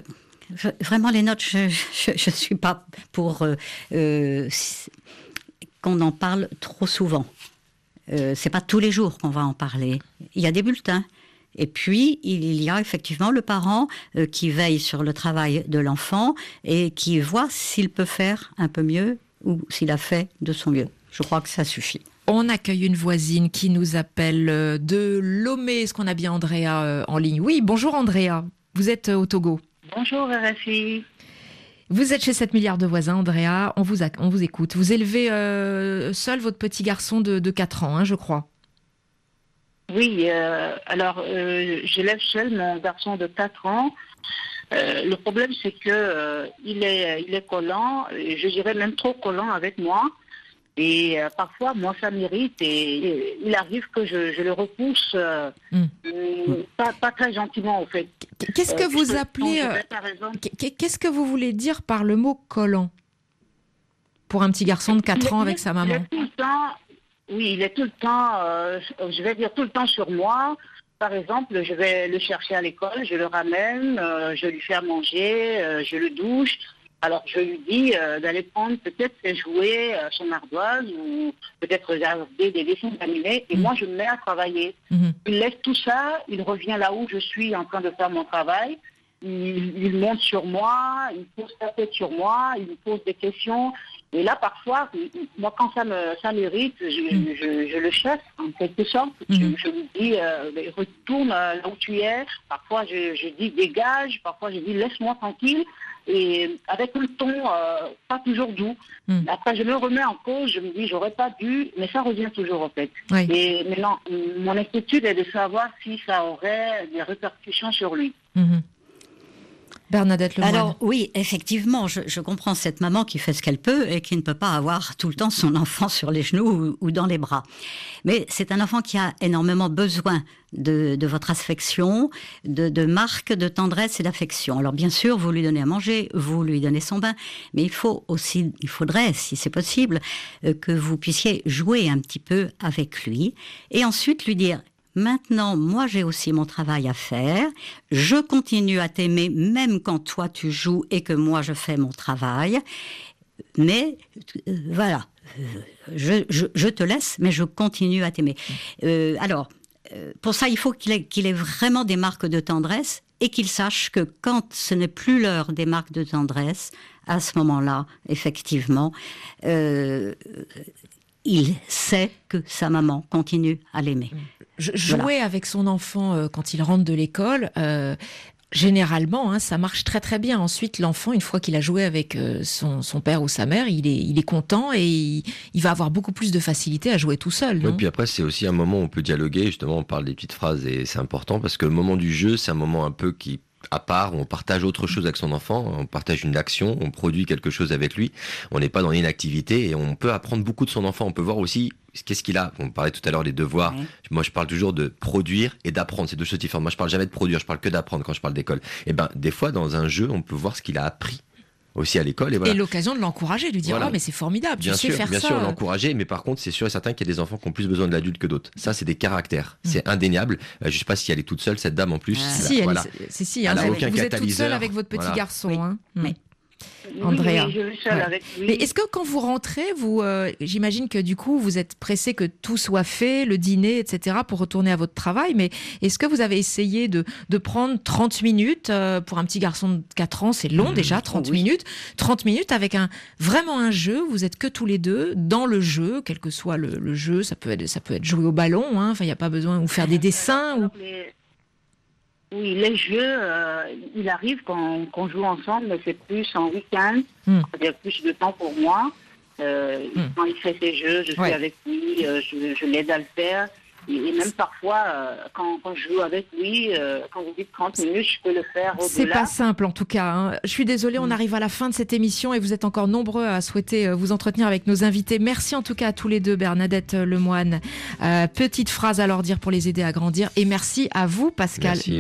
C: Vraiment, les notes, je ne suis pas pour euh, euh, qu'on en parle trop souvent. Euh, c'est pas tous les jours qu'on va en parler. Il y a des bulletins. Et puis, il y a effectivement le parent euh, qui veille sur le travail de l'enfant et qui voit s'il peut faire un peu mieux ou s'il a fait de son mieux. Je crois que ça suffit.
A: On accueille une voisine qui nous appelle de Lomé. Est-ce qu'on a bien Andrea en ligne? Oui, bonjour Andrea. Vous êtes au Togo.
R: Bonjour R F I.
A: Vous êtes chez sept milliards de voisins, Andrea. On vous, a, on vous écoute. Vous élevez euh, seul votre petit garçon de, de quatre ans, hein, je crois.
R: Oui, euh, alors euh, j'élève seul mon garçon de quatre ans. Euh, le problème, c'est que euh, il est, il est collant, je dirais même trop collant avec moi. Et euh, parfois, moi, ça m'irrite et, et il arrive que je, je le repousse euh, mm. euh, pas, pas très gentiment, en fait.
A: Qu'est-ce que
R: euh,
A: vous appelez... Euh, qu'est-ce que vous voulez dire par le mot collant pour un petit garçon de quatre ans avec sa maman?
R: Il est tout le temps, oui, il est tout le temps, euh, je vais dire tout le temps sur moi. Par exemple, je vais le chercher à l'école, je le ramène, euh, je lui fais à manger, euh, je le douche. Alors, je lui dis euh, d'aller prendre peut-être ses jouets, euh, son ardoise, ou peut-être regarder des dessins animés, et mmh. moi, je me mets à travailler. Mmh. Il laisse tout ça, il revient là où je suis en train de faire mon travail, il, il monte sur moi, il pose sa tête sur moi, il me pose des questions, et là, parfois, moi, quand ça me ça m'irrite, je, mmh. je, je le chasse, en quelque sorte. Mmh. Je, je lui dis, euh, retourne là où tu es. Parfois, je, je dis, dégage. Parfois, je dis, laisse-moi tranquille. Et avec le ton, euh, pas toujours doux. Mmh. Après, je me remets en cause, je me dis, j'aurais pas dû, mais ça revient toujours, en fait. Oui. Et maintenant, mon inquiétude est de savoir si ça aurait des répercussions sur lui.
A: Mmh. Bernadette Lemoine.
C: Alors oui, effectivement, je, je comprends cette maman qui fait ce qu'elle peut et qui ne peut pas avoir tout le temps son enfant sur les genoux ou, ou dans les bras. Mais c'est un enfant qui a énormément besoin de, de votre affection, de, de marques de tendresse et d'affection. Alors bien sûr, vous lui donnez à manger, vous lui donnez son bain, mais il faut aussi, il faudrait, si c'est possible, euh, que vous puissiez jouer un petit peu avec lui et ensuite lui dire: maintenant, moi, j'ai aussi mon travail à faire. Je continue à t'aimer, même quand toi, tu joues et que moi, je fais mon travail. Mais, euh, voilà, euh, je, je, je te laisse, mais je continue à t'aimer. Euh, alors, euh, pour ça, il faut qu'il ait, qu'il ait vraiment des marques de tendresse et qu'il sache que quand ce n'est plus l'heure des marques de tendresse, à ce moment-là, effectivement, euh, il sait que sa maman continue à l'aimer.
A: Jouer voilà. avec son enfant euh, quand il rentre de l'école, euh, généralement, hein, ça marche très très bien. Ensuite, l'enfant, une fois qu'il a joué avec euh, son, son père ou sa mère, il est, il est content et il, il va avoir beaucoup plus de facilité à jouer tout seul.
D: Et puis après, c'est aussi un moment où on peut dialoguer. Justement, on parle des petites phrases et c'est important parce que le moment du jeu, c'est un moment un peu qui... à part, on partage autre chose avec son enfant, on partage une action, on produit quelque chose avec lui, on n'est pas dans l'inactivité et on peut apprendre beaucoup de son enfant. On peut voir aussi qu'est-ce qu'il a. On parlait tout à l'heure des devoirs. Mmh. Moi, je parle toujours de produire et d'apprendre. C'est deux choses différentes. Moi, je parle jamais de produire, je parle que d'apprendre quand je parle d'école. Et ben, des fois, dans un jeu, on peut voir ce qu'il a appris aussi à l'école. Et, voilà.
A: et l'occasion de l'encourager, de lui dire voilà. « Oh, mais c'est formidable,
D: bien
A: tu
D: sûr,
A: sais faire
D: bien
A: ça. »
D: Bien sûr, l'encourager, mais par contre, c'est sûr et certain qu'il y a des enfants qui ont plus besoin de l'adulte que d'autres. Ça, c'est des caractères. Mmh. C'est indéniable. Euh, je ne sais pas si elle est toute seule, cette dame en plus.
A: Ah. Si, voilà. elle est, c'est si. Hein, elle
D: aucun
A: vous êtes toute seule avec votre petit
D: voilà.
A: garçon.
C: Oui.
A: Hein.
C: Oui.
A: Andrea.
R: Oui, je suis seule ouais. avec lui.
A: Mais est-ce que quand vous rentrez, vous, euh, j'imagine que du coup, vous êtes pressé que tout soit fait, le dîner, et cetera, pour retourner à votre travail. Mais est-ce que vous avez essayé de, de prendre trente minutes euh, pour un petit garçon de quatre ans, c'est long mmh. déjà, trente oui. minutes. trente minutes avec un, vraiment un jeu, vous êtes que tous les deux dans le jeu, quel que soit le, le jeu, ça peut être, ça peut être jouer au ballon, hein, enfin, il n'y a pas besoin, ou faire des dessins. Ou...
R: Oui, les jeux, euh, il arrive qu'on, qu'on joue ensemble, mais c'est plus en week-end, mm. c'est-à-dire plus de temps pour moi. Euh, mm. Quand il fait ses jeux, je suis ouais. avec lui, euh, je, je l'aide à le faire. Et, et même parfois, euh, quand, quand je joue avec lui, euh, quand vous dites trente minutes, je peux le faire au-delà.
A: C'est pas simple en tout cas. Hein. Je suis désolée, mm. on arrive à la fin de cette émission et vous êtes encore nombreux à souhaiter vous entretenir avec nos invités. Merci en tout cas à tous les deux, Bernadette Lemoine. Euh, petite phrase à leur dire pour les aider à grandir. Et merci à vous, Pascal.
D: Merci.